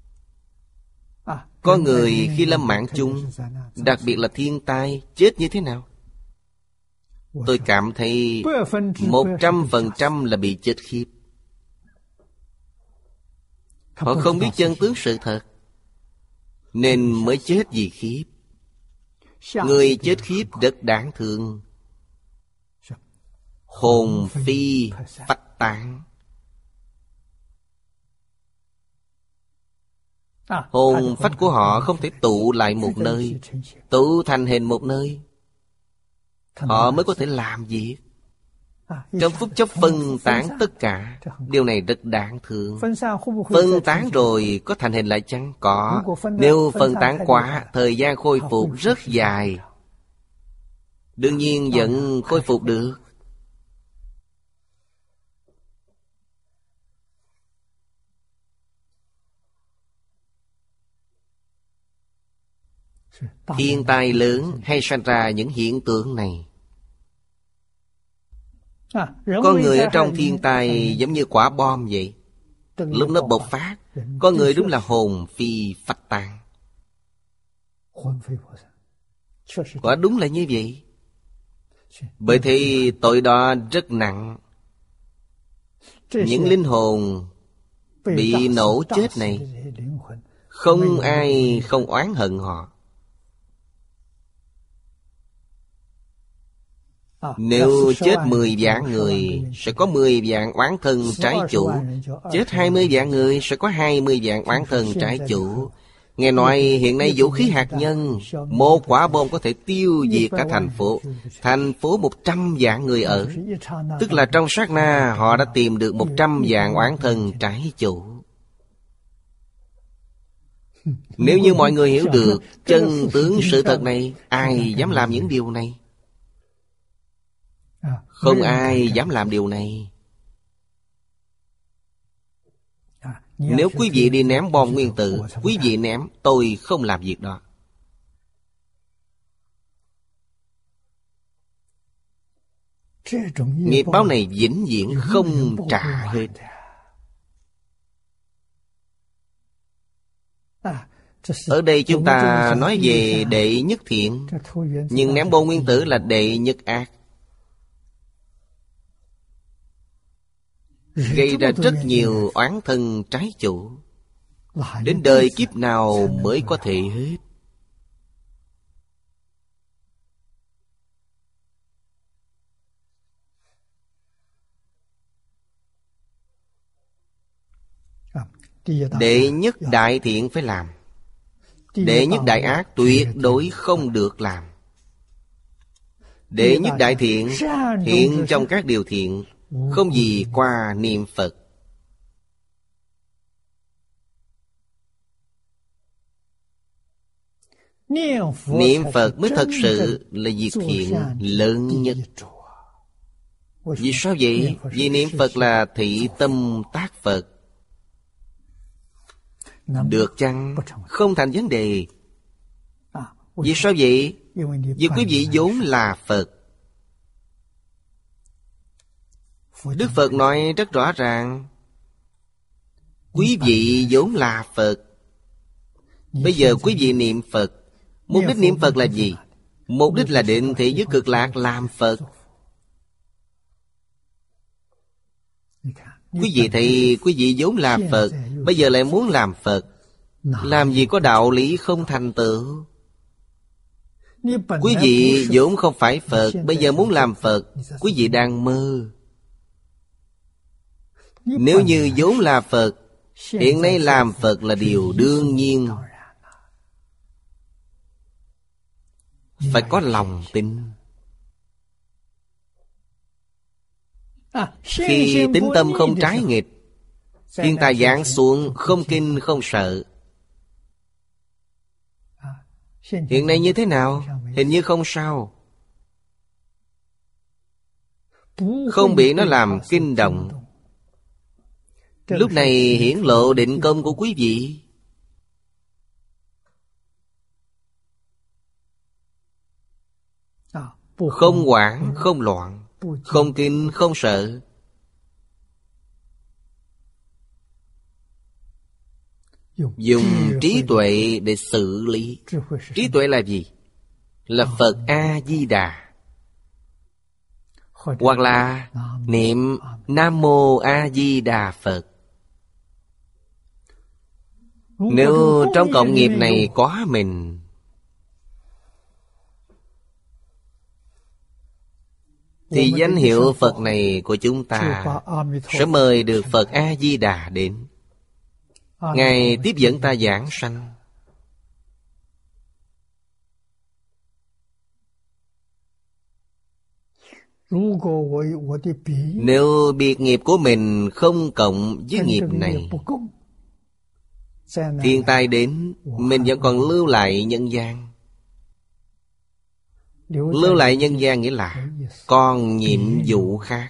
Có người khi lâm mạng chung, đặc biệt là thiên tai, chết như thế nào? Tôi cảm thấy 100% là bị chết khiếp. Họ không biết chân tướng sự thật, nên mới chết vì khiếp. Người chết khiếp rất đáng thương. Hồn phi phách tán. Hồn phách của họ không thể tụ lại một nơi, tụ thành hình một nơi, họ mới có thể làm việc. Trong phút chốc phân tán tất cả. Điều này rất đáng thương. Phân tán rồi có thành hình lại chăng? Có. Nếu phân tán quá, thời gian khôi phục rất dài. Đương nhiên vẫn khôi phục được. Thiên tai lớn hay sanh ra những hiện tượng này. Có người ở trong thiên tai giống như quả bom vậy. Lúc nó bộc phát, có người đúng là hồn phi phách tán. Quả đúng là như vậy. Bởi thì tội đó rất nặng. Những linh hồn bị nổ chết này, không ai không oán hận họ. Nếu chết 10 vạn người, sẽ có 10 vạn oán thân trái chủ. Chết 20 vạn người, sẽ có 20 vạn oán thân trái chủ. Nghe nói hiện nay vũ khí hạt nhân, một quả bom có thể tiêu diệt cả thành phố. Thành phố 100 vạn người ở. Tức là trong sát na họ đã tìm được 100 vạn oán thân trái chủ. Nếu như mọi người hiểu được chân tướng sự thật này, ai dám làm những điều này? Không ai dám làm điều này. Nếu quý vị đi ném bom nguyên tử, quý vị ném, tôi không làm việc đó. Nghiệp báo này vĩnh viễn không trả hết. Ở đây chúng ta nói về đệ nhất thiện, nhưng ném bom nguyên tử là đệ nhất ác, gây ra rất nhiều oán thân trái chủ. Đến đời kiếp nào mới có thể hết? Đệ nhất đại thiện phải làm. Đệ nhất đại ác tuyệt đối không được làm. Đệ nhất đại thiện hiện trong các điều thiện, không gì qua niệm Phật. Niệm Phật mới thật sự là việc thiện lớn nhất. Vì sao vậy? Vì niệm Phật là thị tâm tác Phật. Được chăng? Không thành vấn đề. Vì sao vậy? Vì quý vị vốn là Phật. Đức Phật nói rất rõ ràng, quý vị vốn là Phật. Bây giờ quý vị niệm Phật. Mục đích niệm Phật là gì? Mục đích là định thị giới cực lạc làm Phật. Quý vị thấy quý vị vốn là Phật, bây giờ lại muốn làm Phật. Làm gì có đạo lý không thành tựu? Quý vị vốn không phải Phật, bây giờ muốn làm Phật. Quý vị đang mơ. Nếu như vốn là Phật, hiện nay làm Phật là điều đương nhiên. Phải có lòng tin. Khi tín tâm không trái nghịch, thiên tai giáng xuống không kinh không sợ. Hiện nay như thế nào? Hình như không sao. Không bị nó làm kinh động. Lúc này hiển lộ định công của quý vị. Không hoảng, không loạn, không kinh, không sợ. Dùng trí tuệ để xử lý. Trí tuệ là gì? Là Phật A-di-đà. Hoặc là niệm Nam Mô A-di-đà Phật. Nếu trong cộng nghiệp này có mình, thì danh hiệu Phật này của chúng ta sẽ mời được Phật A-di-đà đến. Ngài tiếp dẫn ta giảng sanh. Nếu biệt nghiệp của mình không cộng với nghiệp này, thiên tai đến, mình vẫn còn lưu lại nhân gian. Lưu lại nhân gian nghĩa là còn nhiệm vụ khác.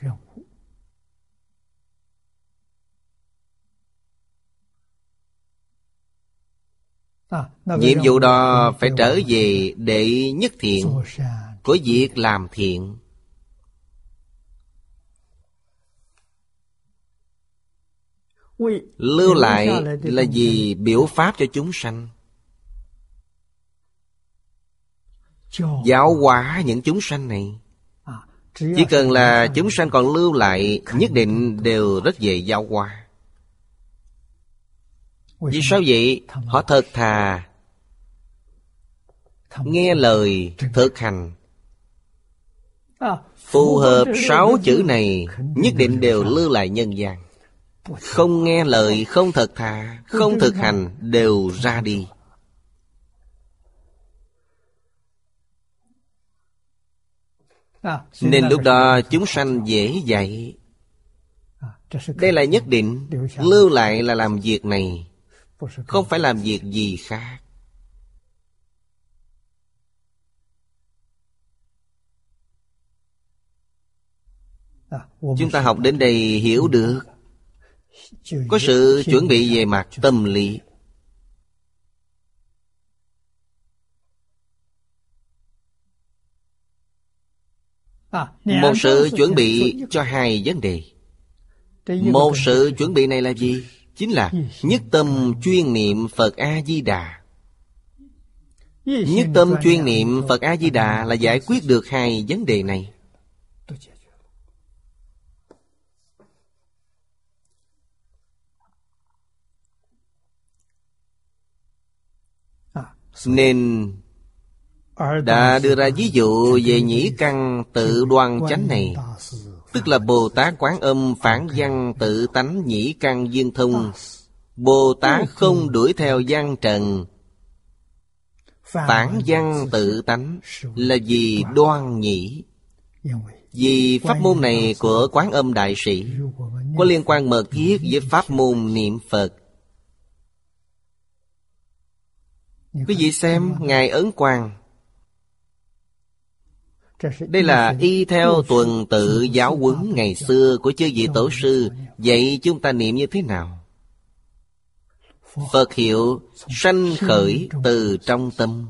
Nhiệm vụ đó phải trở về đệ nhất thiện của việc làm thiện. Lưu lại là vì biểu pháp cho chúng sanh, giáo hóa những chúng sanh này. Chỉ cần là chúng sanh còn lưu lại, nhất định đều rất dễ giáo hóa. Vì sao vậy? Họ thật thà, nghe lời, thực hành. Phù hợp 6 chữ này, nhất định đều lưu lại nhân gian. Không nghe lời, không thật thà, không thực hành, đều ra đi. Nên lúc đó chúng sanh dễ dạy. Đây là nhất định. Lưu lại là làm việc này, không phải làm việc gì khác. Chúng ta học đến đây hiểu được, có sự chuẩn bị về mặt tâm lý. Một sự chuẩn bị cho 2 vấn đề. Một sự chuẩn bị này là gì? Chính là nhất tâm chuyên niệm Phật A-di-đà. Nhất tâm chuyên niệm Phật A-di-đà là giải quyết được 2 vấn đề này. Nên đã đưa ra ví dụ về nhĩ căn tự đoan chánh này, tức là Bồ Tát Quán Âm phản văn tự tánh nhĩ căn viên thông. Bồ Tát không đuổi theo gian trần. Phản văn tự tánh là vì đoan nhĩ. Vì pháp môn này của Quán Âm Đại Sĩ có liên quan mật thiết với pháp môn niệm Phật. Quý vị xem Ngài Ấn Quang, đây là y theo tuần tự giáo huấn ngày xưa của chư vị tổ sư. Vậy chúng ta niệm như thế nào? Phật hiệu sanh khởi từ trong tâm.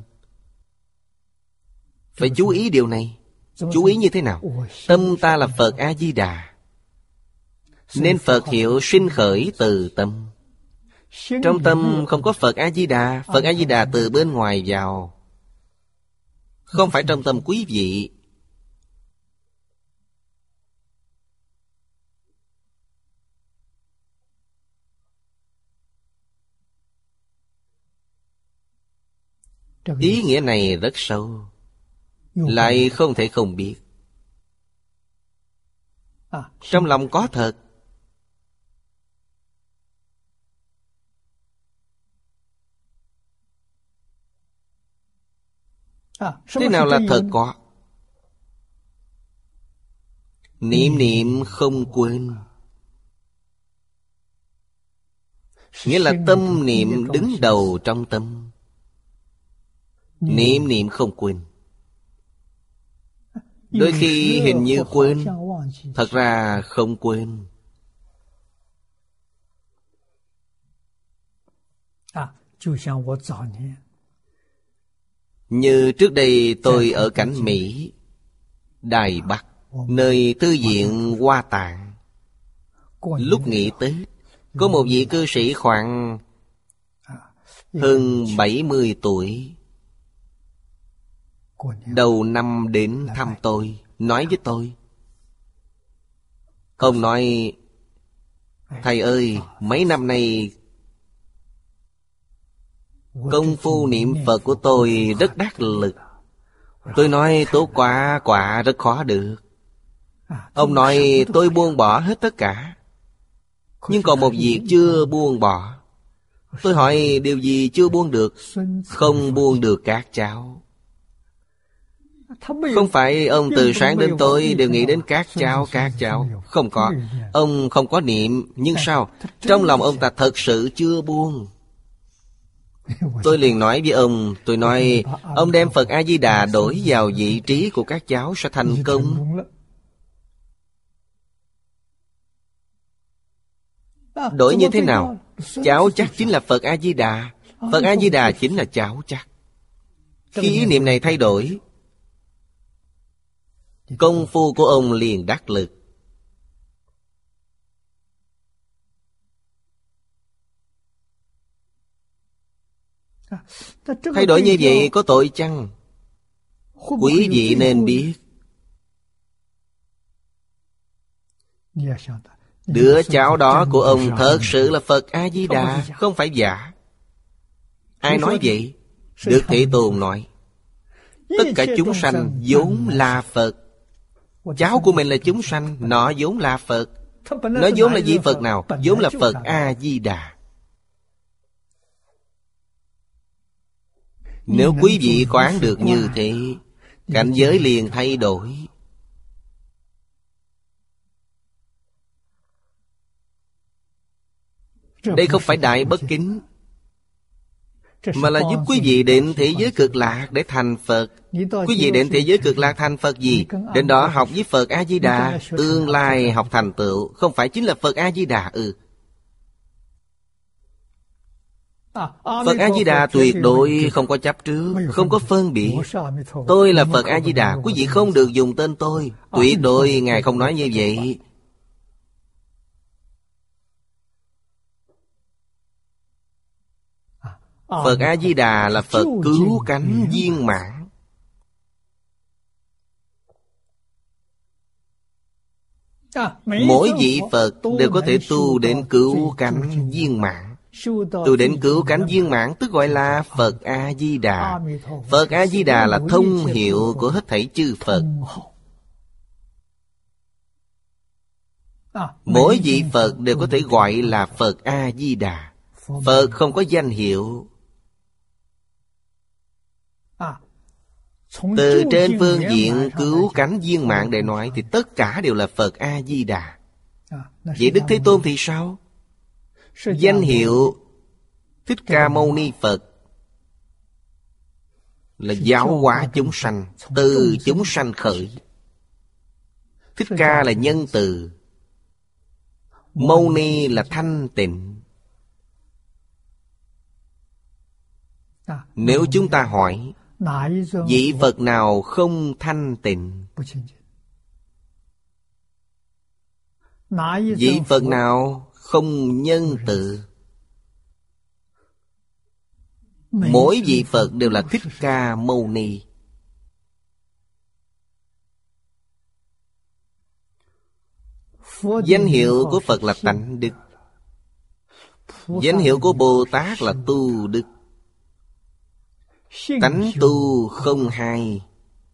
Phải chú ý điều này. Chú ý như thế nào? Tâm ta là Phật A-di-đà, nên Phật hiệu sinh khởi từ tâm. Trong tâm không có Phật A-di-đà. Phật A-di-đà từ bên ngoài vào, không phải trong tâm quý vị. Ý nghĩa này rất sâu, lại không thể không biết. Trong lòng có thật, Thế nào là thật có? Niệm niệm không quên, nghĩa là tâm niệm đứng đầu trong tâm. Niệm niệm không quên. Đôi khi hình như quên, thật ra không quên. Như trước đây tôi ở cảnh Mỹ, Đài Bắc, nơi thư viện Hoa Tạng. Lúc nghỉ Tết, có một vị cư sĩ khoảng hơn 70 tuổi, đầu năm đến thăm tôi, nói với tôi. Ông nói, thầy ơi, mấy năm nay công phu niệm Phật của tôi rất đắc lực. Tôi nói tốt quá, quả rất khó được. Ông nói tôi buông bỏ hết tất cả, nhưng còn một việc chưa buông bỏ. Tôi hỏi điều gì chưa buông được? Không buông được các cháu. Không phải ông từ sáng đến tối đều nghĩ đến các cháu. Không có. Ông không có niệm, nhưng sao? Trong lòng ông ta thật sự chưa buông. Tôi liền nói với ông, tôi nói, ông đem Phật A-di-đà đổi vào vị trí của các cháu sẽ thành công. Đổi như thế nào? Cháu chắc chính là Phật A-di-đà. Phật A-di-đà chính là cháu chắc. Khi ý niệm này thay đổi, công phu của ông liền đắc lực. Thay đổi như vậy có tội chăng? Quý vị nên biết, đứa cháu đó của ông thật sự là Phật A-di-đà, không phải giả. Ai nói vậy? Đức Thế Tôn nói, tất cả chúng sanh vốn là Phật. Cháu của mình là chúng sanh, nó vốn là Phật. Nó vốn là vị Phật nào? Vốn là Phật A-di-đà. Nếu quý vị quán được như thế, cảnh giới liền thay đổi. Đây không phải đại bất kính, mà là giúp quý vị đến thế giới cực lạc để thành Phật. Quý vị đến thế giới cực lạc thành Phật gì? Đến đó học với Phật A-di-đà, tương lai học thành tựu. Không phải chính là Phật A-di-đà Phật A-di-đà tuyệt đối không có chấp trước, không có phân biệt. Tôi là Phật A-di-đà, quý vị không được dùng tên tôi. Tuyệt đối Ngài không nói như vậy. Phật A-di-đà là Phật cứu cánh viên mãn. Mỗi vị Phật đều có thể tu đến cứu cánh viên mãn. Tu đến cứu cánh viên mãn tức gọi là Phật A-di-đà. Phật A-di-đà là thông hiệu của hết thảy chư Phật. Mỗi vị Phật đều có thể gọi là Phật A-di-đà. Phật không có danh hiệu. Từ trên phương diện cứu cánh viên mãn để nói thì tất cả đều là Phật A-di-đà. Vậy Đức Thế Tôn thì sao? Danh hiệu Thích Ca Mâu Ni Phật là giáo hóa chúng sanh, từ chúng sanh khởi. Thích Ca là nhân từ, Mâu Ni là thanh tịnh. Nếu chúng ta hỏi, vị Phật nào không thanh tịnh? Vị Phật nào không nhân từ? Mỗi vị Phật đều là Thích Ca Mâu Ni. Danh hiệu của Phật là tánh đức. Danh hiệu của Bồ Tát là tu đức. Tánh tu không hai.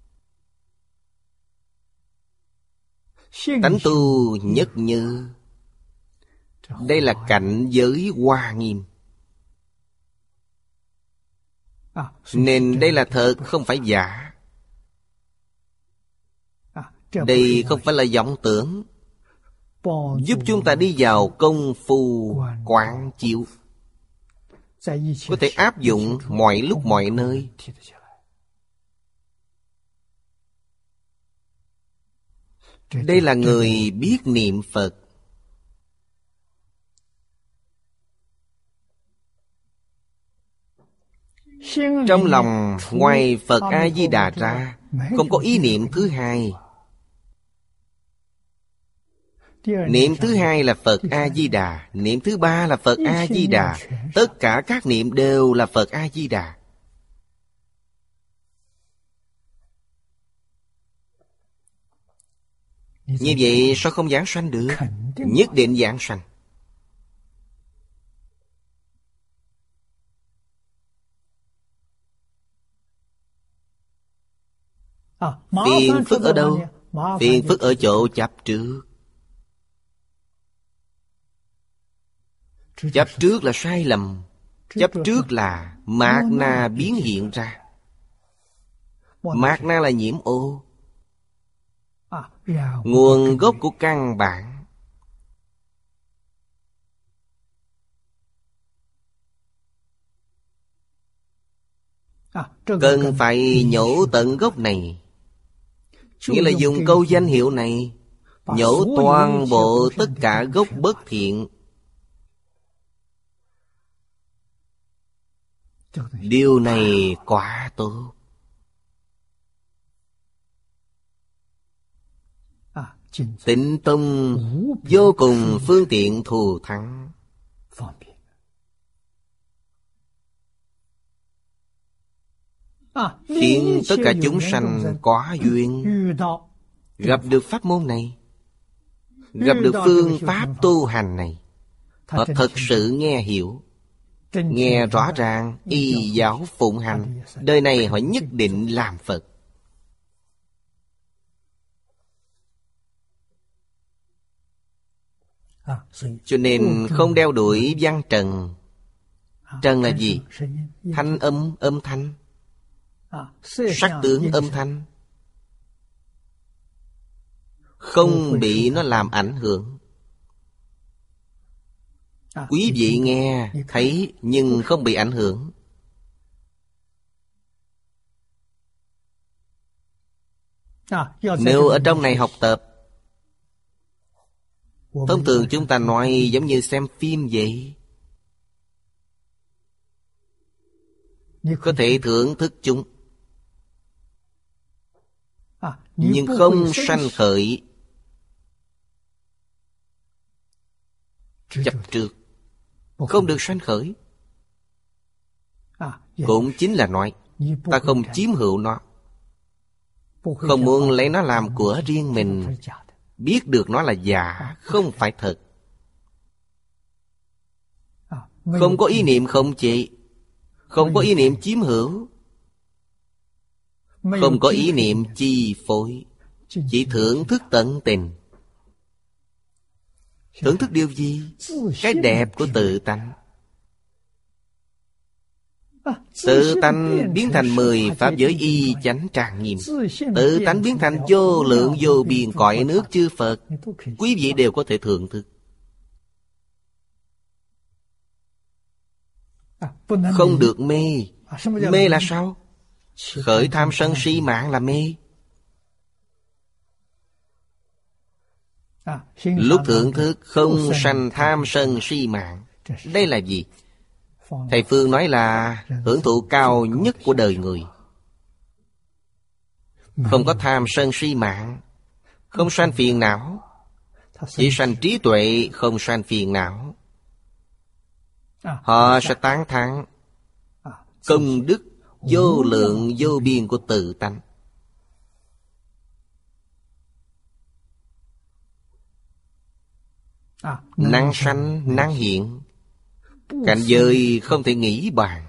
Tánh tu nhất như. Đây là cảnh giới Hoa Nghiêm. Nên đây là thật, không phải giả. Đây không phải là vọng tưởng, giúp chúng ta đi vào công phu quán chiếu, có thể áp dụng mọi lúc mọi nơi. Đây là người biết niệm Phật. Trong lòng ngoài Phật A-di-đà ra, không có ý niệm thứ hai. Niệm thứ hai là Phật A-di-đà, niệm thứ ba là Phật A-di-đà. Tất cả các niệm đều là Phật A-di-đà. Như vậy sao không giảng sanh được? Nhất định giảng sanh. Phiền phức ở đâu? Phiền phức ở chỗ chấp trước. Chấp trước là sai lầm. Chấp trước là mạt na biến hiện ra. Mạt na là nhiễm ô, nguồn gốc của căn bản. Cần phải nhổ tận gốc này. Nghĩa là dùng câu danh hiệu này nhổ toàn bộ tất cả gốc bất thiện. Điều này quá tốt. Tịnh tông vô cùng phương tiện thù thắng. Khiến tất cả chúng sanh có duyên gặp được pháp môn này, gặp được phương pháp tu hành này. Họ thật sự nghe hiểu, nghe rõ ràng, y giáo phụng hành, đời này họ nhất định làm Phật. Cho nên không đeo đuổi văn trần. Trần là gì? Thanh âm, âm thanh, sắc tướng, âm thanh. Không bị nó làm ảnh hưởng. Quý vị nghe, thấy nhưng không bị ảnh hưởng. Nếu ở trong này học tập, thông thường chúng ta nói giống như xem phim vậy. Có thể thưởng thức chúng, nhưng không sanh khởi chấp trước. Không được sanh khởi. Cũng chính là nói ta không chiếm hữu nó, không muốn lấy nó làm của riêng mình. Biết được nó là giả, không phải thật. Không có ý niệm khống chế, không có ý niệm chiếm hữu, không có ý niệm chi phối, chỉ thưởng thức tận tình. Thưởng thức điều gì? Cái đẹp của tự tánh. Tự tánh biến thành 10 pháp giới y chánh tràng nghiêm. Tự tánh biến thành vô lượng vô biên cõi nước chư Phật. Quý vị đều có thể thưởng thức. Không được mê. Mê là sao? Khởi tham sân si mạng là mê. Lúc thưởng thức không sanh tham sân si mạng. Đây là gì? Thầy Phương nói là hưởng thụ cao nhất của đời người. Không có tham sân si mạng, không sanh phiền não. Chỉ sanh trí tuệ, không sanh phiền não. Họ sẽ tán thán công đức vô lượng vô biên của tự tánh. Năng sanh, năng hiện, cảnh giới không thể nghĩ bàn.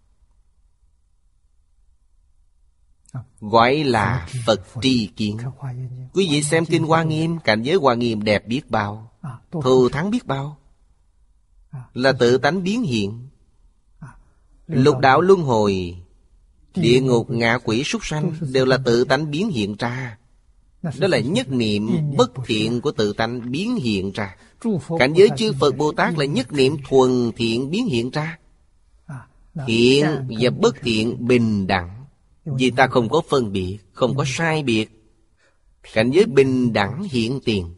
Gọi là Phật tri kiến. Quý vị xem kinh Hoa Nghiêm, cảnh giới Hoa Nghiêm đẹp biết bao, thù thắng biết bao. Là tự tánh biến hiện. Lục đạo luân hồi Địa ngục, ngạ quỷ, súc sanh đều là tự tánh biến hiện ra. Đó là nhất niệm bất thiện của tự tánh biến hiện ra. Cảnh giới chư Phật Bồ Tát là nhất niệm thuần thiện biến hiện ra. Thiện và bất thiện bình đẳng, vì ta không có phân biệt, không có sai biệt. Cảnh giới bình đẳng hiện tiền.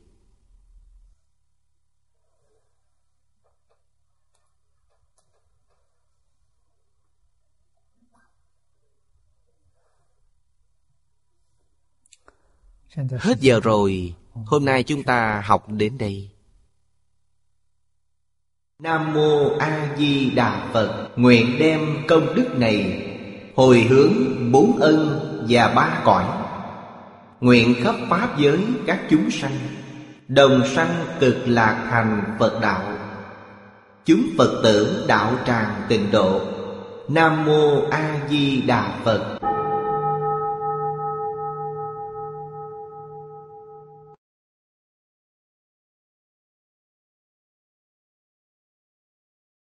Hết giờ rồi. Hôm nay chúng ta học đến đây. Nam Mô A Di Đà Phật. Nguyện đem công đức này hồi hướng 4 ân và 3 cõi. Nguyện khắp pháp giới các chúng sanh đồng sanh cực lạc thành Phật đạo. Chúng Phật tử đạo tràng tịnh độ. Nam Mô A Di Đà Phật.